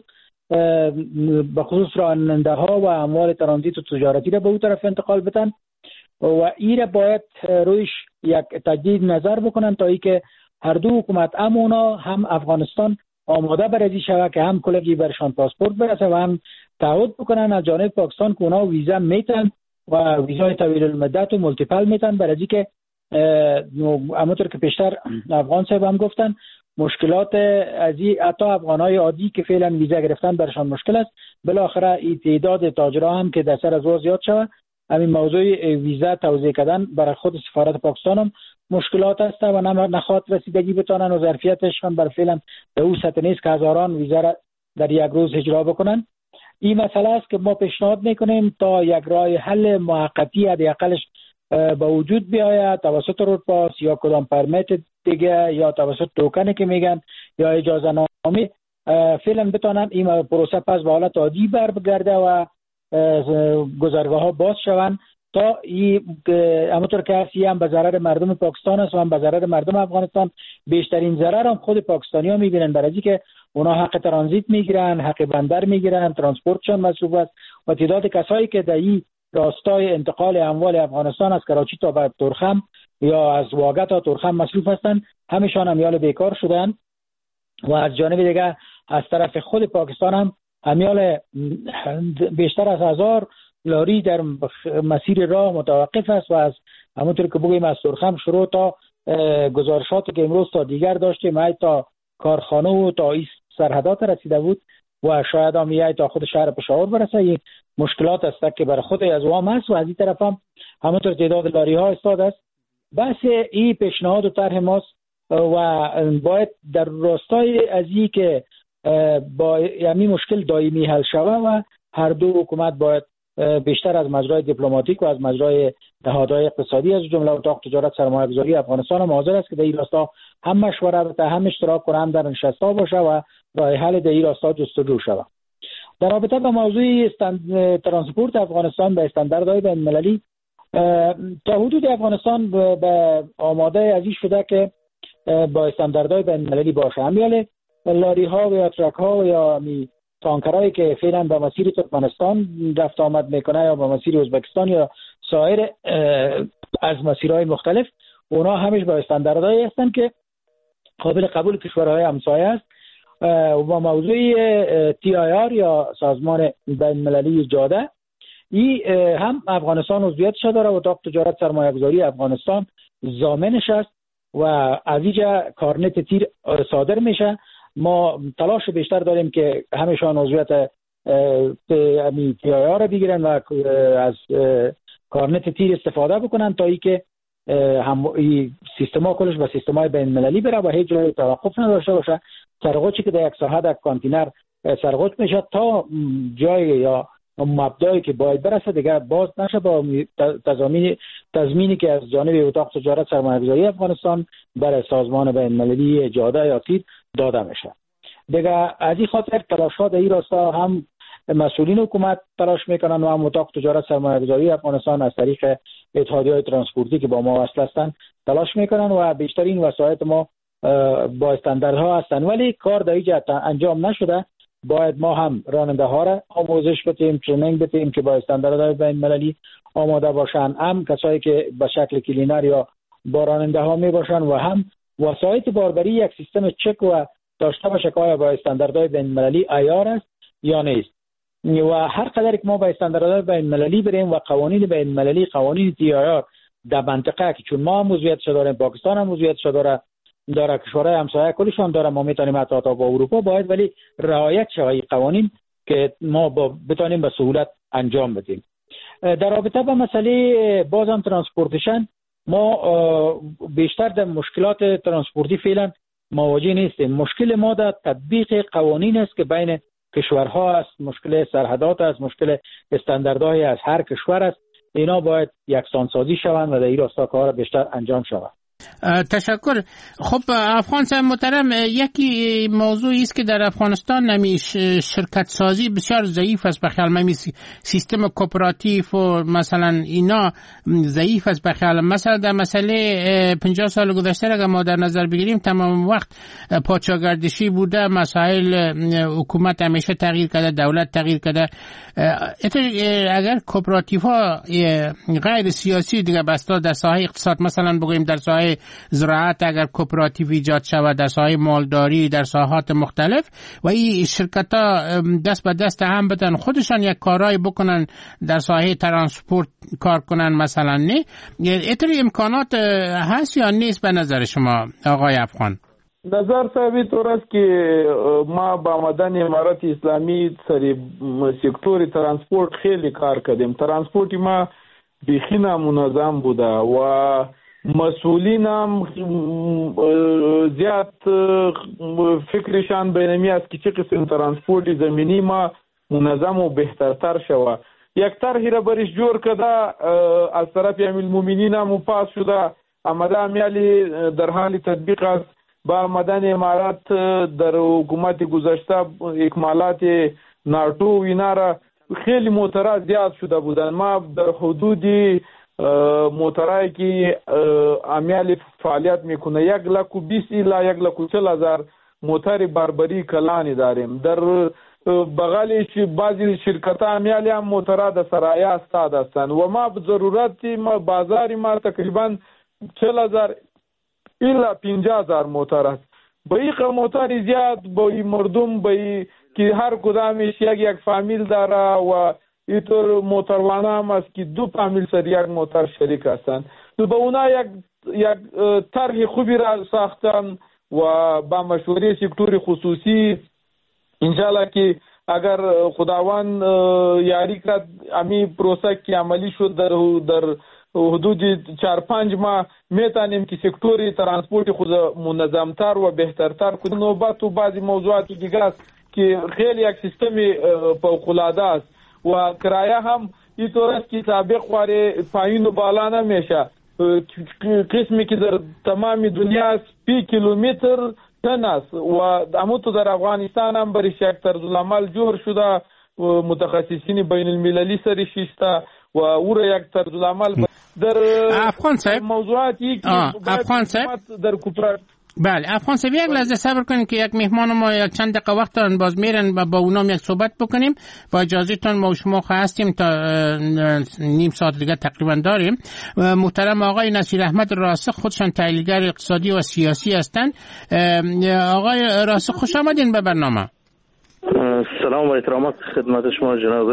Speaker 4: به خصوص راننده ها و اموال ترانزیت و تجارتی را به اون طرف انتقال بدن و این را باید رویش یک تجدید نظر بکنن تا ای که هر دو حکومت، هم اونا هم افغانستان، آماده برای شود که هم کلگی برشان پاسپورت برسه و هم تعهد بکنن از جانب پاکستان که اونا ویزا میتن و ویزای طویل المدت و مولتیپل میتن، برای که همونطور که پیشتر افغان صاحب هم گفتن مشکلات از این حتی افغانای عادی که فعلا ویزا گرفتن برشان مشکل است، بالاخره این تعداد تاجرها هم که در سر از او زیاد شود، همین موضوع ویزا توزیع کردن برای خود سفارت پاکستان هم مشکلات است و نخواد رسیدگی بتانن و ظرفیتش هم بر فعلا به او سطح نیست که هزاران ویزا را در یک روز اجرا بکنن. این مسئله است که ما پیشنهاد میکنیم تا یک راه حل موقتی حداقلش به وجود بیاید توسط رود پاس یا کدام پرمیت دیگه یا توسط توکنی که میگن یا اجازه نامه فعلا بتانن این پروسه پس به حالت عادی برگرده و گذرگاه ها باز شوند تا این همونطور که هستی هم به ضرر مردم پاکستان است و هم به ضرر مردم افغانستان. بیشترین ضرر هم خود پاکستانی ها میبینن، برای که اونا حق ترانزیت میگیرن، حق بندر میگیرن، ترانسپورتشون مصروف است و تعداد کسایی که در این راستای انتقال اموال افغانستان از کراچی تا به تورخم یا از واگه تا تورخم مصروف هستند، همشان امیال بیکار شدن و از جانب دیگه از طرف خود پاکستان هم امیال بیشتر از هزار لاری در مسیر راه متوقف است و از همونطور که بگویم از تورخم شروع تا گزارشاتی که امروز تا دیگر داشتیم تا کارخانه و تا این سرحدات رسیده بود و شاید هم یه تا خود شهر پشاور برسه. این مشکلات است که برای خود از وام هست و از این طرف هم همونطور تعداد لاری ها استاد است. بس این پیشنهاد و طرح ماست و باید در راستای از این که با یعنی مشکل دائمی حل شوه و هر دو حکومت باید بیشتر از مجرای دیپلماتیک و از مجرای نهادهای اقتصادی از جمله اتاق تجارت سرمایه‌گذاری افغانستان هم حاضر است که در این راستا هم مشوره بده، هم اشتراک کنه، هم در نشست‌ها باشه و راه حل در این راستا جستجو شود. در رابطه با موضوع استند... ترانسپورت افغانستان به استانداردهای بین‌المللی تا حدود افغانستان به آماده ازی شده که با استانداردهای بین‌المللی باشه. همیال لاری ها و یا ترک ها و یا می تانکرایی که فعلا به مسیر ترکمنستان رفت آمد میکنه یا به مسیر ازبکستان یا سایر از مسیرهای مختلف، اونا همش با استانداردهایی هستن که قابل قبول کشورهای همسایه است و موضوع تی آی آر یا سازمان بین‌المللی جاده این هم افغانستان عضویتش داره و اتاق تجارت سرمایه‌گذاری افغانستان ضامنش است و از اینجا کارنت تیر صادر میشه. ما تلاش بیشتر داریم که همشان عضویت تی آی آر بگیرن و از کارنت تیر استفاده بکنن تا ای که هم سیستما کلش به سیستمای بین‌المللی بره و هیچ جای توقف نداشته باشه. سرقوچی که در یک ساحه در کانتینر سرقوچ میشه تا جای یا مبدایی که باید برسه دیگه باز نشه با تضمینی تضمینی که از جانب اتاق تجارت سرمایه‌گذاری افغانستان برای سازمان بین‌المللی جاده یا تیر داده میشه. دیگه از این خاطر تلاش‌ها در این راستا هم مسئولین حکومت تلاش میکنن و هم اتاق تجارت سرمایه‌گذاری افغانستان از طریق اتحادیه‌های ترانسپورتی که با ما وصل هستند تلاش میکنن و بیشترین وسایط ما با استانداردها هستن، ولی کار در اینجا انجام نشده. باید ما هم راننده ها را آموزش بدیم، ترینینگ بدیم که با استانداردهای بین‌المللی آماده باشن، هم کسایی که به شکل کلینر یا با راننده ها می باشن و هم وسایط باربری یک سیستم چک و داشته باشه که آیا با استانداردهای بین‌المللی عیار است یا نیست. و هر قدر که ما با استانداردهای بین‌المللی بریم و قوانین بین‌المللی، قوانین تی آی آر در منطقه که چون ما هم عضویت داریم، پاکستان هم عضویت داره، داره کشورهای همسایه کلشون داره، ما میتونیم حتی تا با اروپا باید ولی رعایت شوی قوانین که ما با بتونیم به سهولت انجام بدیم. در رابطه با مسئله بازم ترانسپورتیشن ما بیشتر در مشکلات ترانسپورتی فعلا مواجه نیستیم. مشکل ما در تطبیق قوانین است که بین کشورها است، مشکل سرحدات است، مشکل استانداردهای از هر کشور است. اینا باید یکسان سازی شوند و در این راستا کار بیشتر انجام شود.
Speaker 2: تشکر. خب افغان صاحب محترم، یکی موضوعی است که در افغانستان نمی شرکت سازی بسیار ضعیف است. بخیال من سیستم کوپراتیو و مثلا اینا ضعیف است. بخیال مثلا در مسئله پنجاه سال گذشته اگر ما در نظر بگیریم تمام وقت پادشاهگردشی بوده، مسائل حکومت همیشه تغییر کرده، دولت تغییر کرده. اگر کوپراتیو ها غیر سیاسی دیگه بسته در ساحه اقتصاد مثلا بگوییم در ساحه زراعت اگر کوپراتیو ایجاد شود، در ساحه مالداری، در ساحات مختلف، و این شرکت ها دست به دست هم بدن خودشان یک کارایی بکنن در ساحه ترانسپورت کار کنن مثلا، نه اینطوری امکانات هست یا نیست به نظر شما آقای افغان؟
Speaker 3: نظر ثابت طور است که ما با آمدن امارت اسلامی سر سکتور ترانسپورت خیلی کار کردیم. ترانسپورت ما بیخی نامنظم بوده و مسئولین هم زیاد فکرشان بینمی است که چه قسم ترانسپورت زمینی ما منظم و بهترتر شود. یک طرحی را برش جور کده از طرف امیر المؤمنین هم پاس شده، آمده امیالی در حال تطبیق است. با آمدن امارات در حکومت گذشته اکمالات نارتو و اینا را خیلی موترها زیاد شده بودن. ما در حدود موترهایی که امیال فعالیت میکنه یک لک و بیست الا یک لک و چل هزار موتر بربری کلانی داریم. در بغلش بعضی شرکت ها امیالی هم موترها در سرایه استاد هستند و ما ضرورت ما بازار ما تقریبا چل هزار الا پنجاه هزار موتر است. با این موتر زیاد با این مردم با این که هر کدامش یک یک فامیل داره و اینطور موتروانه هم است که دو فامیل سر یک موتر شریک هستند. تو با اونا یک یک طرح خوبی را ساختن و با مشوره سکتور خصوصی انشالله که اگر خداوند یاری کرد امی پروسه که عملی شد در در حدود چهار پنج ماه میتونیم که سکتور ترانسپورت خود منظمتر و بهترتر کنیم. نوبت و بعضی موضوعات دیگه است که خیلی یک سیستم فوق‌العاده است و کرایه هم اینطور است که سابق واره پایین و بالا نمیشه. قسمی که در تمام دنیا سی کیلومتر تن است و همونطور در افغانستان هم برش یک طرزالعمل جور شده و متخصصین بین المللی سرش شسته و او را یک طرزالعمل در
Speaker 2: افغان صاحب
Speaker 3: موضوعاتی که
Speaker 2: افغان صاحب
Speaker 3: در کوپرات.
Speaker 2: بله افغان صاحب یک لحظه صبر کنید که یک مهمان ما یک چند دقیقه وقت دارن باز میرن و با اونام یک صحبت بکنیم. با اجازهتون ما و شما هستیم تا نیم ساعت دیگه تقریبا داریم. محترم آقای نصیر احمد راسخ خودشان تحلیلگر اقتصادی و سیاسی هستند. آقای راسخ خوش آمدین به برنامه.
Speaker 7: سلام و احترامات خدمت شما جناب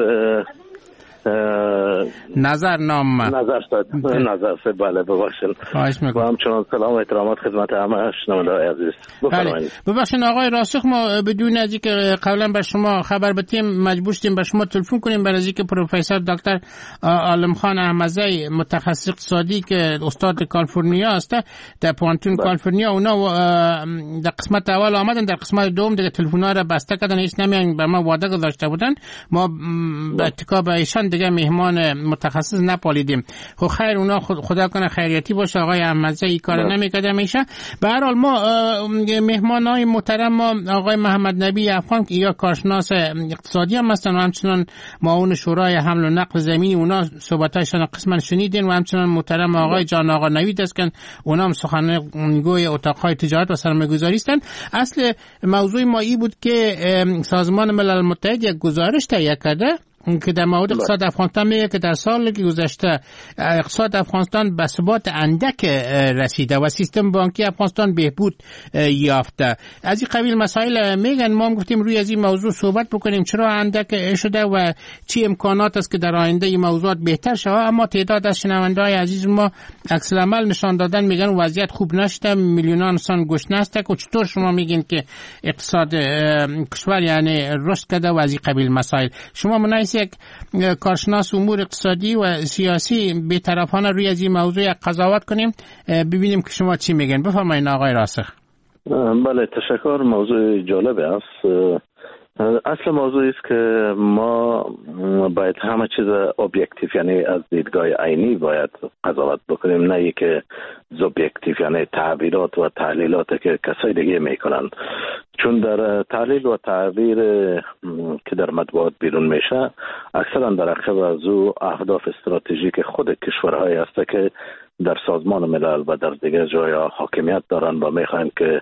Speaker 2: نظر نام
Speaker 7: نظر صاحب نظر صاحب بله ببخشید.
Speaker 2: خواهش میکنم.
Speaker 7: و همچنان سلام و احترامات خدمت همه شنوندگان عزیز.
Speaker 2: بله ببخشید آقای راسخ ما بدون از اینکه قبلا بر شما خبر بدیم مجبور شدیم بر شما تلفن کنیم برای اینکه پروفسور دکتر عالم خان احمدزی متخصص اقتصادی که استاد کالیفرنیا است در پوانتون کالیفرنیا اونا در قسمت اول آمدن، در قسمت دوم دیگه تلفن‌ها را بسته کردن، هیچ نمیان به ما وعده گذاشته بودن. ما به اتکا به ایشان دیگه مهمان متخصص نپالیدیم. خب خیر اونا خدا کنه خیریتی باشه. آقای احمدزی این کار نمیکرده میشه. به هر حال ما مهمانای محترم ما آقای محمد نبی افغان یا کارشناس اقتصادی هم هستن و همچنان معاون شورای حمل و نقل زمینی، اونا صحبتاشون قسما شنیدین، و همچنان محترم آقای جان آقا نوید است که اونا هم سخنگوی اتاقهای تجارت و سرمایه‌گذاری هستند. اصل موضوع ما این بود که سازمان ملل متحد یک گزارش تهیه کرده که در مورد اقتصاد افغانستان میگه که در سال گذشته اقتصاد افغانستان به ثبات اندک رسیده و سیستم بانکی افغانستان بهبود یافته. از این قبیل مسائل میگن. ما هم گفتیم روی از این موضوع صحبت بکنیم چرا اندک شده و چی امکانات است که در آینده این موضوعات بهتر شود. اما تعداد از شنونده‌های عزیز ما عکس العمل نشان دادن، میگن وضعیت خوب نشده، میلیونان انسان گشنه است. و چطور شما میگین که اقتصاد کشور یعنی رشد کرده و از این قبیل مسائل؟ شما مناسب یک کارشناس امور اقتصادی و سیاسی بی‌طرفانه روی از این موضوع قضاوت کنیم، ببینیم که شما چی میگن. بفرمایید آقای راسخ.
Speaker 7: بله تشکر. موضوع جالب است. اصل موضوع است که ما باید همه چیز ابجکتیو یعنی از دیدگاه عینی باید قضاوت بکنیم، نه اینکه سوبژکتیو یعنی تعبیرات و تحلیلات که کسای دیگه میکنن. چون در تحلیل و تعبیر که در مطبوعات بیرون میشه اکثرا در عقب از او اهداف استراتژیک خود کشورهای است که در سازمان ملل و در دیگر جای حاکمیت دارن و میخواین که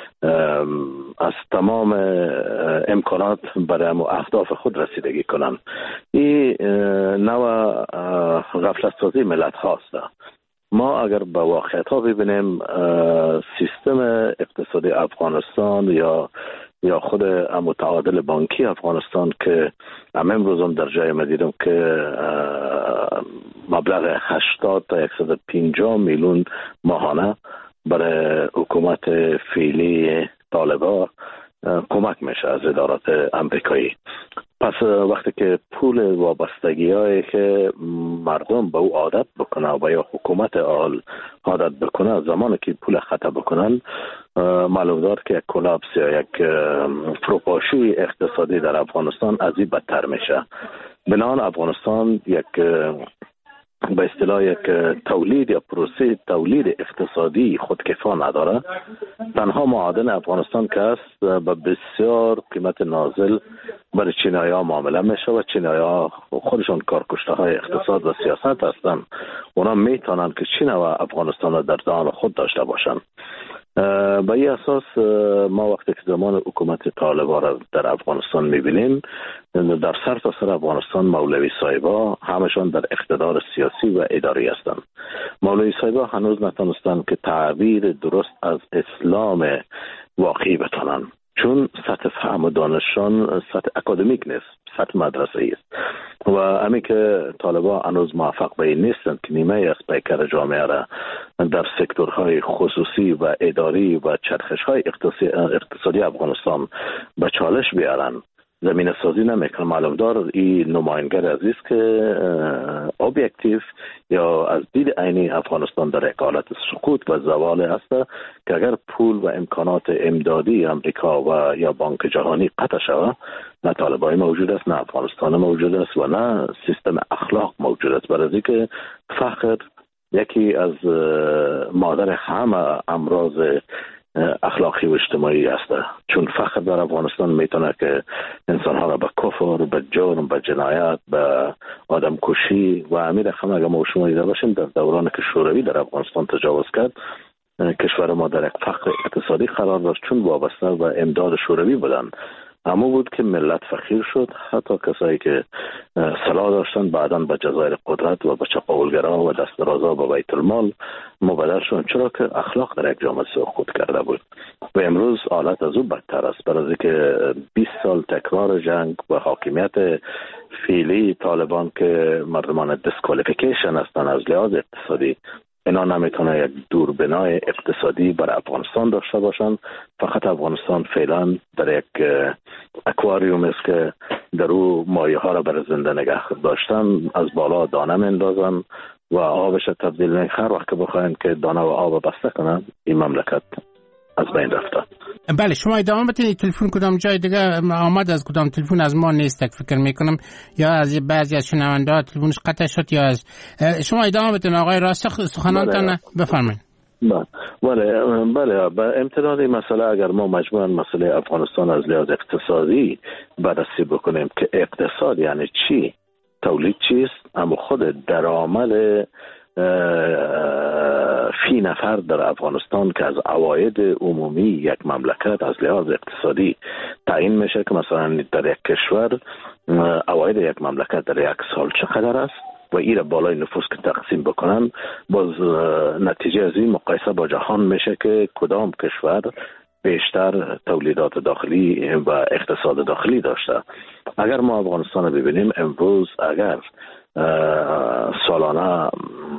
Speaker 7: از تمام امکانات برای اهداف خود رسیدگی کنن. این نوع غفلت سازی ملت هاست. ما اگر به واقعیت ها ببینیم سیستم اقتصادی افغانستان یا یا خود متعادل بانکی افغانستان که هم امروز هم در جای ما دیدم که مبلغ هشتاد تا صد و پنجاه میلیون ماهانه برای حکومت فعلی طالبان کمک میشه از ادارات امریکایی. پس وقتی که پول وابستگی هایی که مردم به او عادت بکنه و یا حکومت آل عادت بکنه، زمانی که پول خطا بکنن معلوم دار که یک کلاپس یا یک فروپاشی اقتصادی در افغانستان از این بدتر میشه. بنابراین افغانستان یک به اصطلاح یک تولید یا پروسه تولید اقتصادی خودکفا نداره. تنها معادن افغانستان که است به بسیار قیمت نازل برای چینایی ها معامله میشه و چینایی ها خودشون کارکشته های اقتصاد و سیاست هستن. اونا میتونن که چین و افغانستان را در دهان خود داشته باشن. به این اساس ما وقتی که زمان حکومت طالبان را در افغانستان میبینیم، در سر تا سر افغانستان مولوی صاحبا همشان در اقتدار سیاسی و اداری هستند. مولوی صاحبا هنوز نتونستند که تعبیر درست از اسلام واقعی بتونن، چون سطح فهم و دانششان سطح اکادمیک نیست، سطح مدرسه‌ای است و همین که طالبان هنوز موفق به این نیستند که نیمه از پیکر جامعه را در سکتورهای خصوصی و اداری و چرخش‌های اقتصادی افغانستان به چالش بیارن، زمین سازی نمیکنه. معلوم دار این نماینگر عزیز که اوبجکتیو یا از دید عینی افغانستان در یک حالت سقوط و زوال است که اگر پول و امکانات امدادی امریکا و یا بانک جهانی قطع شود، نه طالبان موجود است، نه افغانستان موجود است و نه سیستم اخلاق موجود است. برای که فقر یکی از مادر همه امراض اخلاقی و اجتماعی است، چون فقر در افغانستان میتونه که انسانها را به کفر، به جرم، به جنایت، به آدم کشی و امیر رقم اگر ما شما دیده باشیم در دوران که شوروی در افغانستان تجاوز کرد، کشور ما در یک فقر اقتصادی قرار داشت چون وابسته و امداد شوروی بودن. اما بود که ملت فقیر شد، حتی کسایی که سلاح داشتن بعداً به جزایر قدرت و به چپاولگرا و دسترازا به بیت المال مبادر شدن، چرا که اخلاق در یک جامعه سقوط کرده بود. و امروز حالت از او بدتر است، برای که بیست سال تکرار جنگ و حاکمیت فعلی طالبان که مردمان دیسکوالیفیکیشن هستند از لحاظ اقتصادی، اینا نمیتونه یک دوربینای اقتصادی برای افغانستان داشته باشن. فقط افغانستان فعلا در یک اکواریوم است که در او مایه ها را برای زنده نگه داشتن، از بالا دانه میندازن و آبش تبدیل میخوره. وقت که بخواین که دانه و آب بسته کنن، این مملکت از بین رفته.
Speaker 2: بله، شما ادامه بتونید. تلفن کدام جای دیگه آمد، از کدام تلفن از ما نیست فکر میکنم، یا از بعضی از شنونده‌ها تلفنش قطع شد، یا از شما ادامه بتونید. آقای راسخ سخنانتان بفرمایید.
Speaker 7: بله بله به امتداد این مسئله اگر ما مجموعاً مسئله افغانستان از لحاظ اقتصادی بررسی بکنیم که اقتصاد یعنی چی، تولید چیست، اما خود درآمد فی نفر در افغانستان که از عواید عمومی یک مملکت از لحاظ اقتصادی تعیین میشه که مثلا در یک کشور عواید یک مملکت در یک سال چقدر است و این بالای نفوس که تقسیم بکنن، باز نتیجه از این مقایسه با جهان میشه که کدام کشور بیشتر تولیدات داخلی و اقتصاد داخلی داشته. اگر ما افغانستان رو ببینیم امروز، اگر سالانه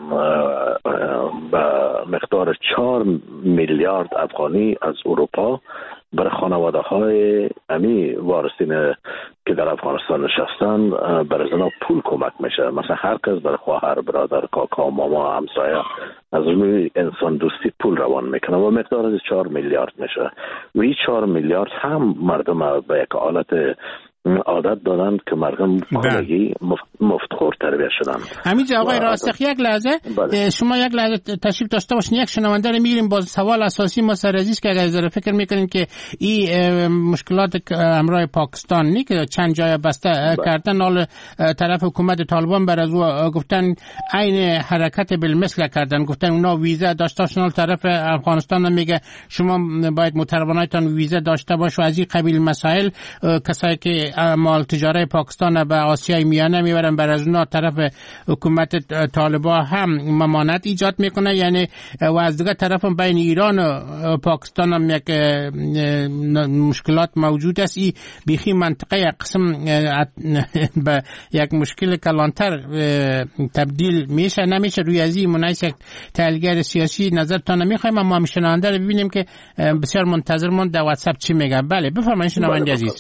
Speaker 7: به مقدار چهار میلیارد افغانی از اروپا برای خانواده های امی وارثین که در افغانستان نشستن برای زنها پول کمک میشه. مثلا هر کس برای خواهر، برادر، کاکا، ماما، همسایه از روی انسان دوستی پول روان میکنه و مقدار از چهار میلیارد میشه. و این چهار میلیارد هم مردم به یک حالت عادت دادن که مردم کلگی مفتخور تربیت شدن.
Speaker 2: همینجا آقای راسخ یک لحظه بله. شما یک لحظه تشریف داشته باشین، یک شنونده رو میگیریم. باز سوال اساسی ما سر عزیز که اگر ذره فکر میکنین که این مشکلات همراه پاکستان نی که چند جای بسته بله. کردن، حال طرف حکومت طالبان بر از او گفتن عین حرکت بالمثل کردن، گفتن اونا ویزا داشتن، طرف افغانستان میگه شما باید متربانایتان ویزا داشته باش و از این قبیل مسائل. کسایی که مال تجاره پاکستان به آسیای میانه میبرن، بر از اونها طرف حکومت طالبان هم ممانعت ایجاد میکنه، یعنی و از دیگه طرف هم بین ایران و پاکستان هم یک مشکلات موجود است. این بیخی منطقه قسم به یک مشکل کلانتر تبدیل میشه نمیشه. روی از این منعکس تحلیلگر سیاسی نظرتان نمیخوایم، اما میشنونده رو ببینیم که بسیار منتظر من در واتساپ چی میگه. بله بفرمایید شنونده عزیز.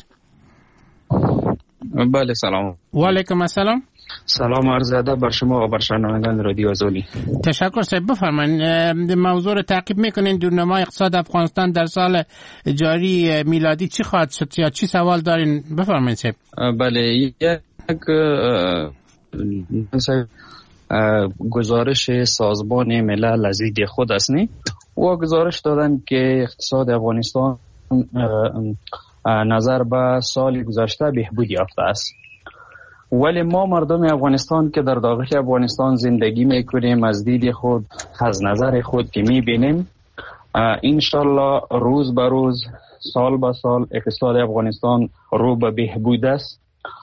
Speaker 6: بله سلام.
Speaker 2: و علیکم السلام.
Speaker 6: سلام عرض ادب بر شما و بر شنوندگان رادیو آزادی.
Speaker 2: تشکر صاحب. بفرمایید موضوع رو تعقیب میکنین. دورنمای اقتصاد افغانستان در سال جاری میلادی چی خواهد شد یا چی سوال دارین؟ بفرمایید صاحب.
Speaker 6: بله یک گزارش سازمان ملل از دید خود است نی و گزارش دادن که اقتصاد افغانستان نظر به سال گذشته بهبود یافته است، ولی ما مردم افغانستان که در داخل افغانستان زندگی میکنیم از دید خود از نظر خود که میبینیم انشالله روز به روز سال به سال اقتصاد افغانستان رو به بهبود است.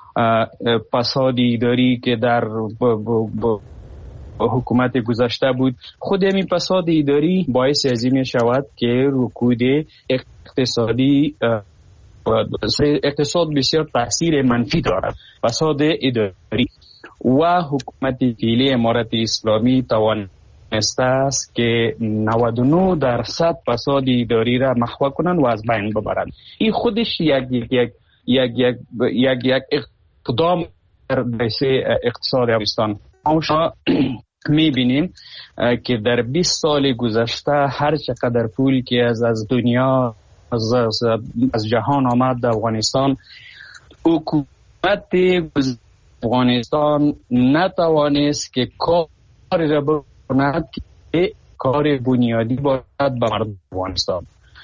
Speaker 6: فساد اداری که در ب ب ب حکومت گذشته بود، خود همین فساد اداری باعث از این شود که رکود اقتصادی اقتصاد بسیار تاثیر منفی دارد. فساد اداری و حکومت فعلی امارت اسلامی توانسته است که نود و نه درصد فساد اداری را محو کنند و از بین ببرند. این خودش یک یک یک یک یک یک, یک اقدام در بحث اقتصاد افغانستان. ما میبینیم که در بیست سال گذشته هر چقدر پول که از از دنیا از, از, از جهان آمد در افغانستان، حکومت افغانستان نتوانست که کاری را بکند که کار بنیادی باشد به مردم افغانستان.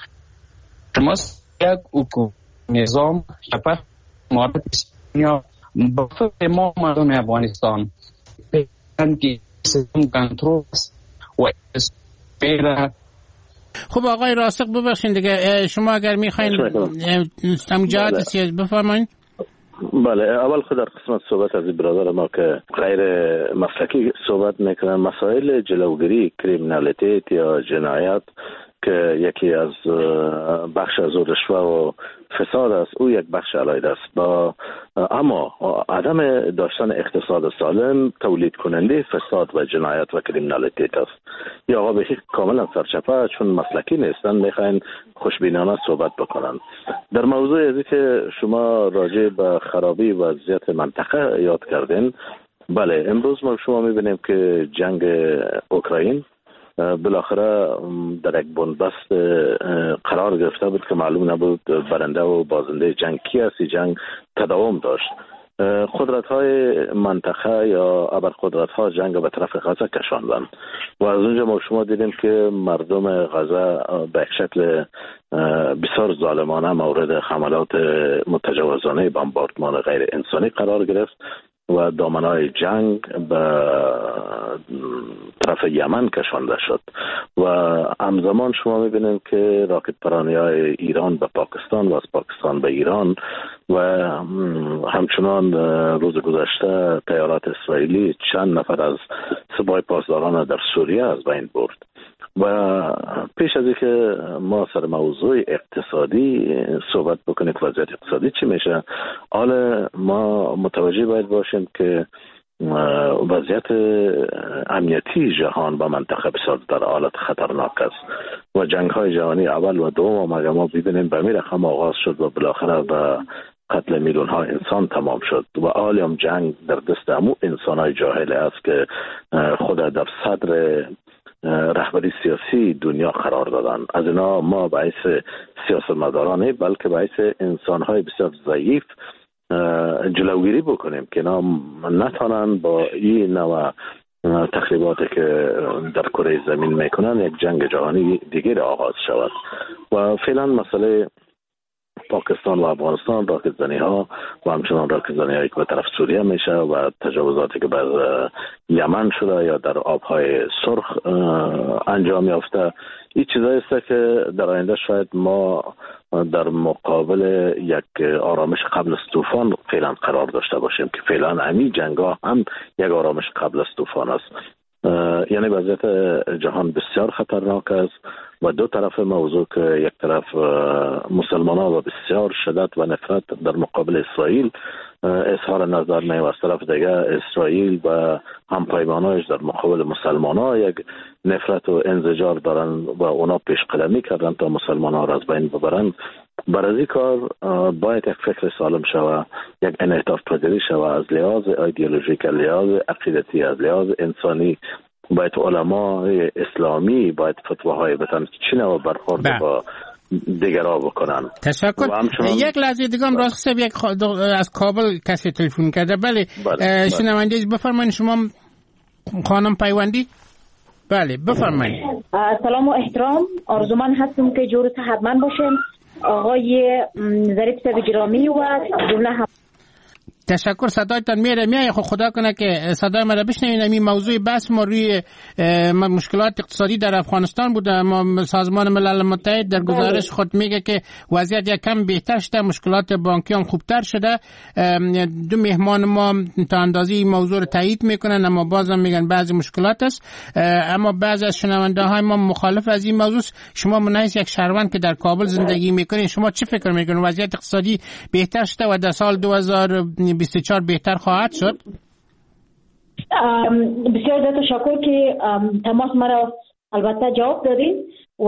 Speaker 6: شما یک حکومت نظام شفاف امارت اسلامی با فکر ما مردم افغانستان که سیستم کنترل و اسپیره.
Speaker 2: خب آقای راسخ ببخشید دیگه، شما اگر میخواین سمجات سیاسی بفرمایید.
Speaker 7: بله اول خود در قسمت صحبت از برادر ما که غیر مسلکی صحبت میکنن، مسائل جلوگیری کریمینالیتی یا جنایت که یکی از بخش از رشوه و فساد است، او یک بخش علیده است. با اما عدم داشتن اقتصاد سالم تولید کننده فساد و جنایت و کریمینالیتی است. یا آقا بهی کاملا سرچپه چون مسلکی نیستن میخواین خوشبینانه صحبت بکنن. در موضوع ازی که شما راجع به خرابی وضعیت منطقه یاد کردین، بله امروز ما شما میبینیم که جنگ اوکراین بالاخره در یک بنبست قرار گرفته بود که معلوم نبود برنده و بازنده جنگ کی است. جنگ تداوم داشت. قدرت های منطقه یا ابرقدرت ها جنگ به طرف غزه کشاندند و از اونجا ما شما دیدیم که مردم غزه به شکل بسیار ظالمانه مورد حملات متجاوزانه بمباردمان غیر انسانی قرار گرفت و دامنای جنگ به طرف یمن کشانده شد و همزمان شما میبینید که راکت پرانی های ایران به پاکستان و از پاکستان به ایران و همچنان روز گذشته طیارات اسرائیلی چند نفر از سپاه پاسداران در سوریه از بین برد. و پیش از اینکه ما سر موضوع اقتصادی صحبت بکنیم که وضعیت اقتصادی چی میشه، حالا ما متوجه باید باشیم که وضعیت امنیتی جهان با منطقه بسیار در حالت خطرناک است و جنگ های جهانی اول و دوم اگر ما ببینیم به می رقم آغاز شد و بالاخره به قتل میلیون ها انسان تمام شد و حالی هم جنگ در دست امو انسان های جاهل است که خود در صدر رهبری سیاسی دنیا قرار دادن. از اینا ما باعث سیاستمدارانه بلکه باعث انسان‌های بسیار ضعیف جلوگیری بکنیم که اینا نتانن با این نوع تخریباتی که در کره زمین میکنن یک جنگ جهانی دیگر آغاز شود. و فعلا مسئله پاکستان و افغانستان راکت زنی ها و همچنان راکت زنی هایی که به طرف سوریه میشه و تجاوزاتی که بر یمن شده یا در آبهای سرخ انجام یافته، این چیزایی است که در آینده شاید ما در مقابل یک آرامش قبل از طوفان فعلا قرار داشته باشیم که فعلا همین جنگ‌ها هم یک آرامش قبل از طوفان است. یعنی وضعیت جهان بسیار خطرناک است و دو طرف موضوع که یک طرف مسلمانان و بسیار شدت و نفرت در مقابل اسرائیل اظهار نظر می و از طرف دیگه اسرائیل و همپیمانایش در مقابل مسلمانان یک نفرت و انزجار دارن و اونا پیش قدمی کردن تا مسلمانان را از بین ببرن. برای این کار باید یک فکر سالم شود، یک انعطاف پذیری شود از لحاظ ایدئولوژیک، از لحاظ عقیدتی، از لحاظ انسانی. باید علمای اسلامی باید فتواهای بتن چی نوع برخورد با دیگرها بکنن.
Speaker 2: تشکر. یک لحظه دیگه هم راست صاحب یک از کابل کسی تلفن کرده. بله, بله. شنونده بفرمایید. شما خانم پیوندی؟ بله بفرمایید.
Speaker 8: سلام و احترام. آرزومند هستم که جور صحتمند باشیم آقای ظریف صاحب گرامی و جمله هم.
Speaker 2: تشکر. صدایتان میره میای. خب خدا کنه که صدای ما را بشنوید. این موضوع بحث ما روی مشکلات اقتصادی در افغانستان بوده. ما سازمان ملل متحد در گزارش خود میگه که وضعیت یک کم بهتر شده، مشکلات بانکی هم خوبتر شده. دو مهمان ما تا اندازی این موضوع رو تایید میکنن، اما بازم میگن بعضی مشکلات است. اما بعضی از شنونده های ما مخالف از این موضوع. شما منایس یک شهروند که در کابل زندگی میکنین، شما چه فکر میکنین؟ وضعیت اقتصادی بهتر شده و در سال دو هزار و بیست و چهار بهتر خواهد شد؟
Speaker 8: بسیار زیاد تشکر که تماس مرا البته جواب دادید. و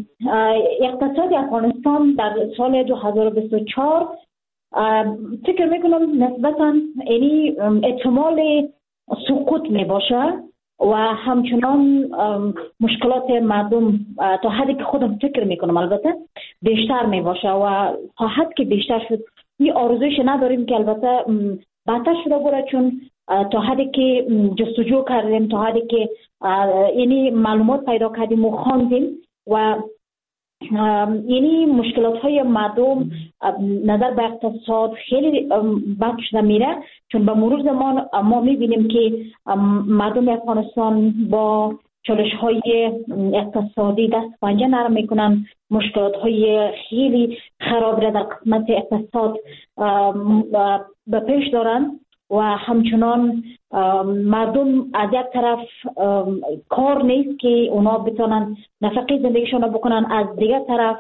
Speaker 8: اقتصاد افغانستان در سال دو هزار و بیست و چهار فکر میکنم نسبتا یعنی احتمال سقوط می باشه و همچنان مشکلات مردم تا حدی که خودم فکر میکنم البته بیشتر می باشه و تا حد که بیشتر شد این آرزویش نداریم که البته بهتر شده بوده، چون تا حدی که جستجو کردیم، تا حدی که یعنی معلومات پیدا کردیم و خواندیم و یعنی مشکلات های مردم نظر به اقتصاد خیلی بد شده میره، چون به مرور زمان ما میبینیم که مردم افغانستان با چالش های اقتصادی دست پنجه نرم میکنن، مشکلات های خیلی خراب را در قسمت اقتصاد به پیش دارن و همچنان مردم از یک طرف کار نیست که اونا بتونن نفقه زندگیشون رو بکنن، از دیگر طرف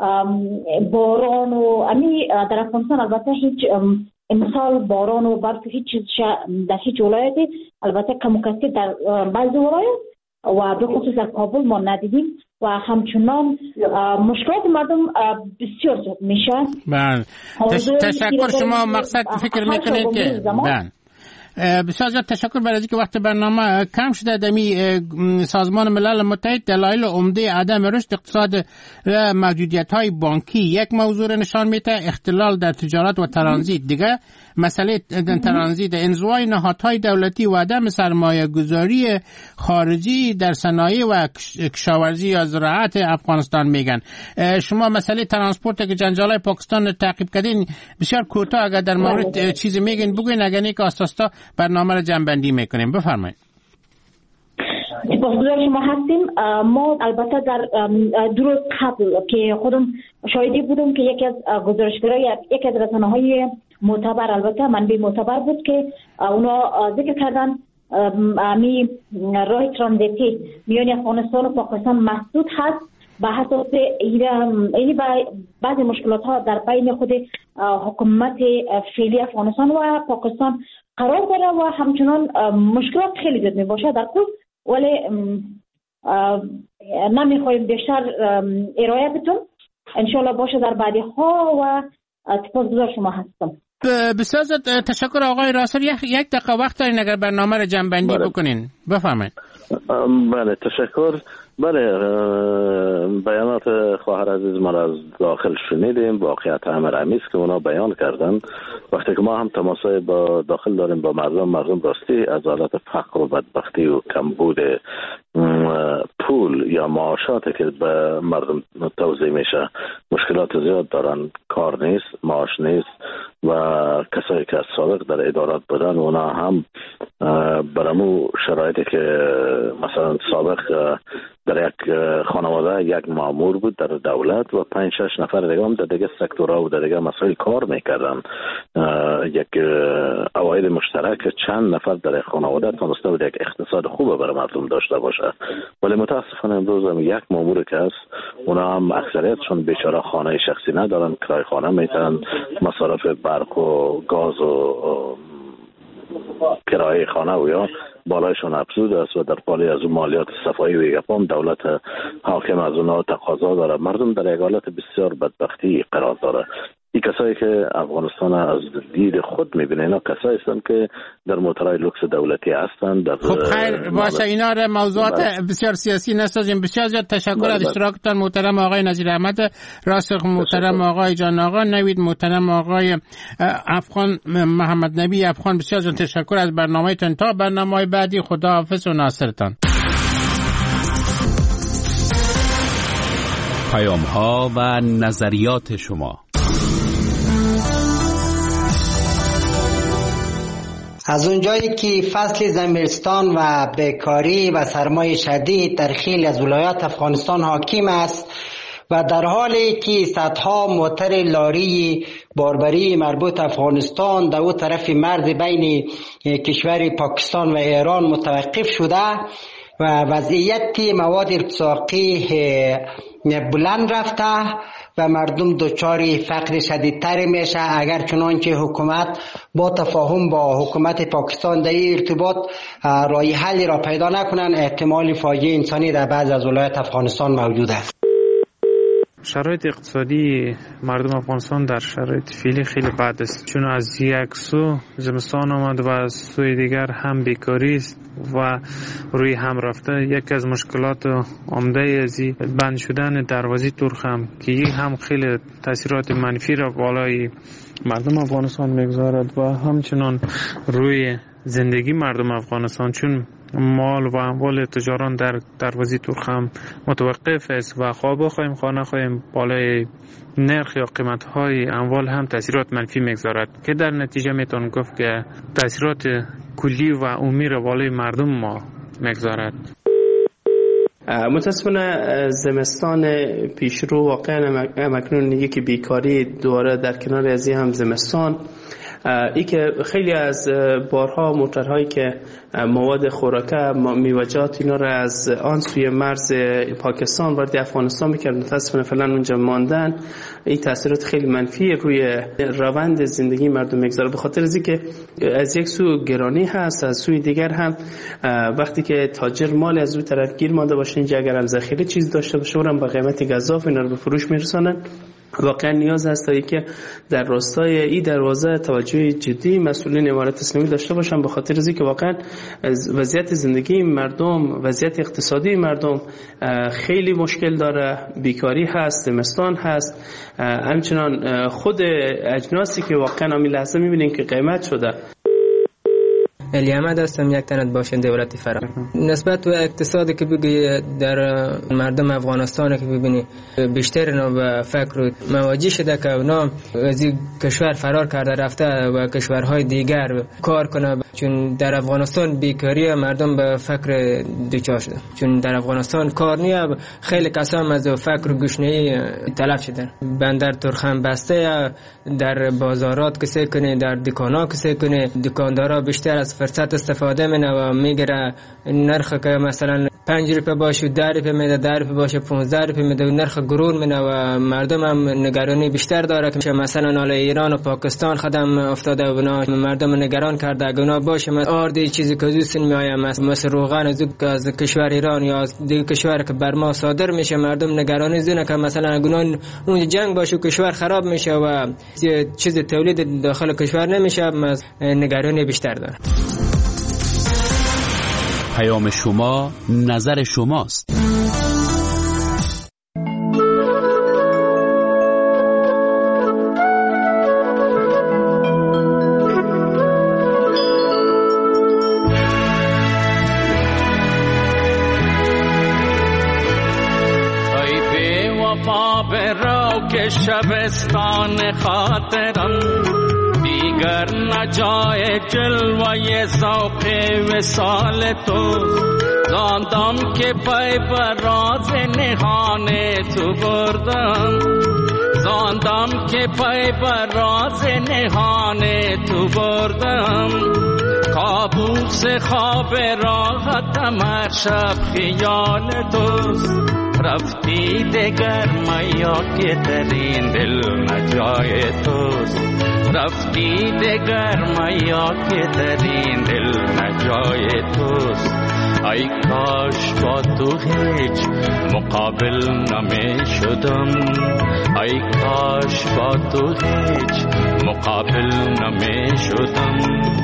Speaker 8: باران و امی در افغانستان البته هیچ مثال باران و برف هیچ چیز در هیچ ولایتی البته کم و کثیر در بعضی ولایت و به خصوص در کابل ما ندیدیم و همچنان مشکلات مردم بسیار زیاد میشه.
Speaker 2: بله تشکر. شما مقصد فکر میکنید که بله بسیار زیاد تشکر برای اینکه وقت برنامه کم شده. دمی سازمان ملل متحد دلایل عمده عدم رشد اقتصاد و موجودیت های بانکی یک موضوع را نشان میده، اختلال در تجارت و ترانزیت دیگه، مسئله ترانزیت، انزوای نهادهای دولتی و عدم سرمایه گذاری خارجی در صنایع و کشاورزی یا زراعت افغانستان میگن. شما مسئله ترانسپورت که جنجالای پاکستان تعقیب کردین بسیار کوتاه اگر در مورد چیزی میگین بگوین، اگر نه که آستاستا برنامه را جنبندی میکنیم. بفرمایید.
Speaker 8: سپاسگزار شما هستیم. ما البته در دو روز قبل که خودم شاهدی بودم که یکی از گزارشگرای یکی از رسانه‌های معتبر، البته منبع معتبر بود، که اونا ذکر کردن امی راه ترانزیتی میان افغانستان و پاکستان مسدود هست به اساس این بعضی مشکلات ها در بین خود حکومت فعلی افغانستان و پاکستان قرار داره و همچنان مشکلات خیلی زیاد می باشه در کل، ولی نمیخوایم بیشتر ارائه بتون انشالله باشه در بعدی ها و سپاسگزار شما هستم.
Speaker 2: بسیار تشکر آقای راسل. یک دقیقه وقت دارین اگر برنامه رو جنبندی بکنین. بفرمایید.
Speaker 7: بله تشکر. بله بیانات خواهر عزیز ما از داخل شنیدیم. واقعیت امر امیز که اونا بیان کردن. وقتی که ما هم تماسای با داخل داریم با مردم، مردم راستی از حالت فقر و بدبختی و کمبود پول یا معاشاتی که به مردم توزیع میشه مشکلات زیاد دارن. کار نیست، معاش نیست و کسایی که از سابق در ادارات بودن اونا هم برامو شرایطی که مثلا سابق در یک خانواده یک مامور بود در دولت و پنج شش نفر دیگه هم در دیگه سکتورها و در دیگه مسائل کار میکردن. یک عواید مشترک چند نفر در خانواده تونسته بود یک اقتصاد خوب برای مردم داشته باشه. ولی متاسفانه امروز هم یک مامور که هست اونا هم اکثریتشون بیچاره خانه شخصی ندارن، کرای خانه میتن، مصارف برق و گاز و کرایه خانه و یا بالایشون افزود است و در پالی از اون مالیات صفایی و یکم دولت حاکم از اونها تقاضا داره. مردم در یک حالت بسیار بدبختی قرار داره. این کسایی که افغانستان از دید خود میبینه اینا کسایی هستند که در موتورهای لوکس دولتی هستند.
Speaker 2: خب خیر باشه، اینا را موضوعات بله. بسیار سیاسی نسازیم. بسیار زیاد تشکر بله از اشتراکتان محترم آقای نظیر احمد راسخ، محترم آقای جان آقا نوید، محترم آقای افغان محمد نبی افغان. بسیار زیاد تشکر از برنامه‌تان. تا برنامه بعدی خدا حافظ و ناصرتان.
Speaker 1: پیام ها و نظریات شما.
Speaker 9: از اونجایی که فصل زمستان و بیکاری و سرمای شدید در خیلی از ولایات افغانستان حاکم است و در حالی که صدها موتر لاری باربری مربوط افغانستان در اون طرف مرز بین کشور پاکستان و ایران متوقف شده و وضعیت مواد ارتزاقی بلند رفته و مردم دچار فقر شدیدتر میشه اگر چنانچه حکومت با تفاهم با حکومت پاکستان در این ارتباط راه حلی را پیدا نکنن، احتمال فاجعه انسانی در بعض از ولایات افغانستان موجود است.
Speaker 10: شرایط اقتصادی مردم افغانستان در شرایط فعلی خیلی بد است، چون از یک سو زمستان آمد و از سوی دیگر هم بیکاری است و روی هم رفته. یک از مشکلات عمده از بند شدن دروازه ترخم که یک هم خیلی تاثیرات منفی را بالای مردم افغانستان میگذارد و همچنان روی زندگی مردم افغانستان، چون مال و اموال تجاران در دروازه ترخم متوقف است و خواه بخواهیم خواه نخواهیم بالای نرخ یا قیمت های اموال هم تاثیرات منفی میگذارد که در نتیجه میتون گفت که تاثیرات کلی و عمومی را بالای مردم ما میگذارد.
Speaker 11: متاسفانه زمستان پیشرو واقعا مکنون یکی بیکاری دوباره در کنار از این هم زمستان ای که خیلی از بارها موترهایی که مواد خوراکه میوجات اینا را از آن سوی مرز پاکستان وارد افغانستان میکرد، متاسفانه فعلا اونجا ماندن. این تاثیرات خیلی منفی روی روند زندگی مردم میگذاره، به خاطر از اینکه از یک سو گرانی هست، از سوی دیگر هم وقتی که تاجر مال از اون طرف گیر مانده باشه اینجا اگر هم ذخیره چیز داشته باشه اونم با قیمت گزاف اینا رو به فروش میرسونن. واقعا نیاز هست که در راستای این دروازه توجه جدی مسئولین امارت اسلامی داشته باشن، به خاطر از اینکه واقعا وضعیت زندگی مردم، وضعیت اقتصادی مردم خیلی مشکل داره، بیکاری هست، زمستان هست، همچنان خود اجناسی که واقعا همین لحظه میبینیم که قیمت شده.
Speaker 12: علی احمد هستم، یک تنت باشنده ولایت فرا. نسبت به اقتصادی که بگی در مردم افغانستان که ببینی بیشتر اینا به فکر مواجه شده که اونا از کشور فرار کرده رفته و کشورهای دیگر کار کنه، چون در افغانستان بیکاری مردم به فکر دچار شده، چون در افغانستان کار نیه. خیلی کسان از فکر گشنه‌ای تلف شدن. بندر ترخم بسته، در بازارات کسی کنه، در دکانا کسی کنه، دکاندارا بیشتر از فرصت استفاده منه و میگیره نرخ که مثلا پنج روپه باشه ده روپه میده، ده روپه باشه پونزده روپه میده، نرخ گرون منه و مردم هم نگرانی بیشتر داره که مثلا حالا ایران و پاکستان خدم افتاده و بنا مردم نگران کرده اگه اونا باشه آردی چیزی که دوستن میآیم مثل روغن از کشور ایران یا از دیگه کشور که بر ما صادر میشه، مردم نگرانی زونه که مثلا اگه اون جنگ باشه کشور خراب میشه و چیز تولید داخل کشور نمیشه، نگرانی بیشتر داره.
Speaker 1: پیام شما نظر شماست.
Speaker 13: شبستان خاطرم دیگر نجای جلوه ذوق وصال تو، زاندم که پی بر راز نهان تو بردم، زاندم که پی بر راز نهان تو بردم، کابوس خواب راحتم هر شب خیال توست، رفتی دگر میا که ترین دل نجای توست، رفتی دگر میا که ترین دل نجای توست، ای کاش با تو هیچ مقابل نمی شدم، ای کاش با تو هیچ مقابل نمی شدم.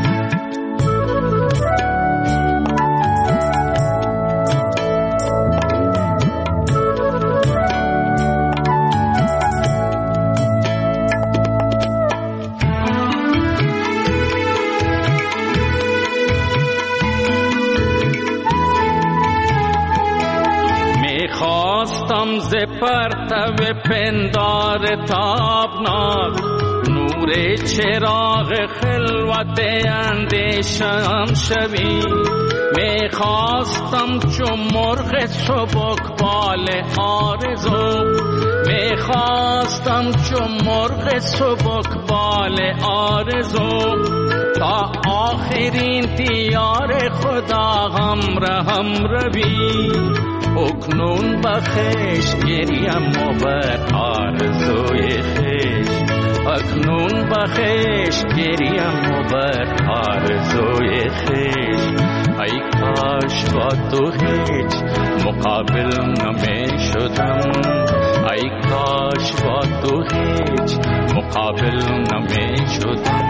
Speaker 13: خواستم ز پرتو پندار تابناک نور چراغ خلوت اندیشم شوی، می خواستم چون مرغ سبکبال آرزو، می خواستم چون مرغ سبکبال آرزو، تا آخرین دیار خدا همراهم روی، اکنون بخش گریم و بر آرزوی خیش، اکنون بخش گریم و بر آرزوی خیش، ای کاش با تو هیچ مقابل نمی شدم، ای کاش با تو هیچ مقابل نمی شدم.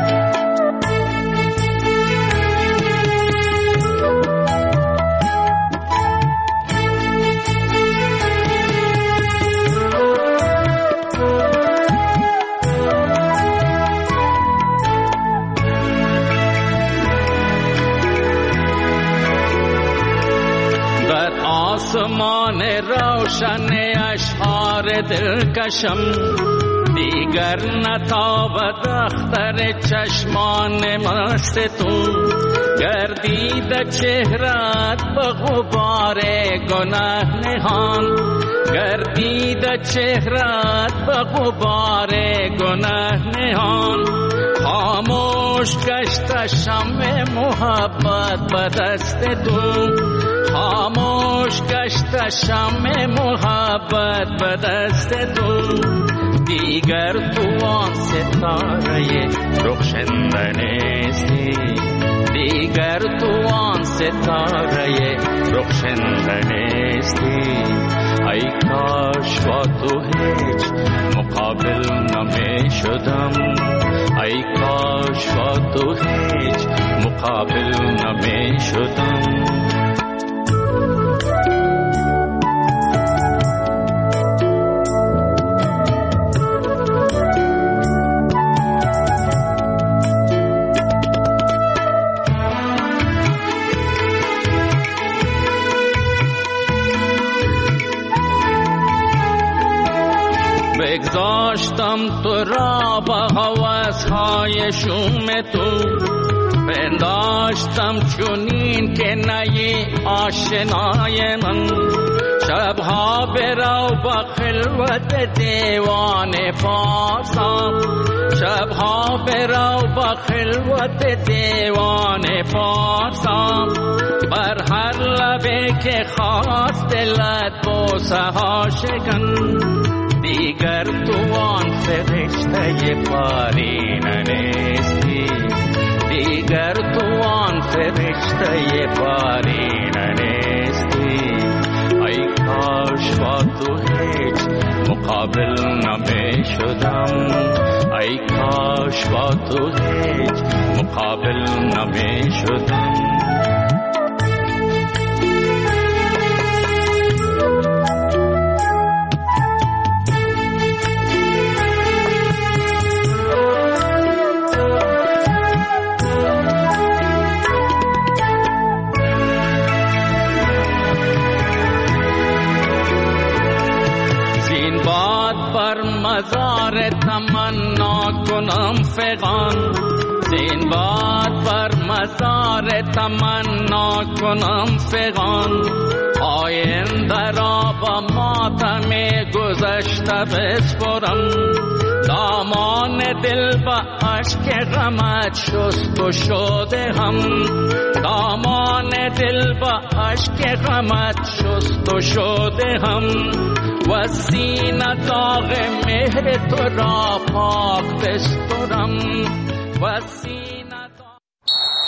Speaker 13: آسمان روشن اشعار دلکشم دیگر نتابد اختر چشمان مست تو، گردید چهرت به غبار گناه نهان، گردید چهرت به غبار گناه نهان، خاموش گشت شمع محبت به دست تو، خاموش گشت شمع محبت به دست تو، دیگر تو آن ستاره رخشنده نیستی، دیگر تو آن ستاره رخشنده نیستی، ای کاش با تو هیچ مقابل نمی شدم، ای کاش با تو هیچ مقابل نمی شدم. بگذاشتم تو را با هوس‌های شوم تو، پنداشتم چونین که نی آشنای من، شبها برو با خلوت دیوان پارسام، شبها برو با خلوت دیوان پارسام، بر هر لبه که خواست دلت بوسه ها شکن، دیگر تو آن فرشته پارینه نیستی، دیگر تو آن فرشته پارینه نیستی، ای کاش با تو هیچ مقابل نمی شدم، ای کاش با تو هیچ مقابل نمی شدم. فغان زین باد بر مزار تمنا کنم فغان آینده را با ماتم گذشته بسپرم دامان دل با عشق غمت شست و شده هم دامان دل با عشق غمت شست و شده هم و سینه داغ مهر تو را پاک بسترم و سینه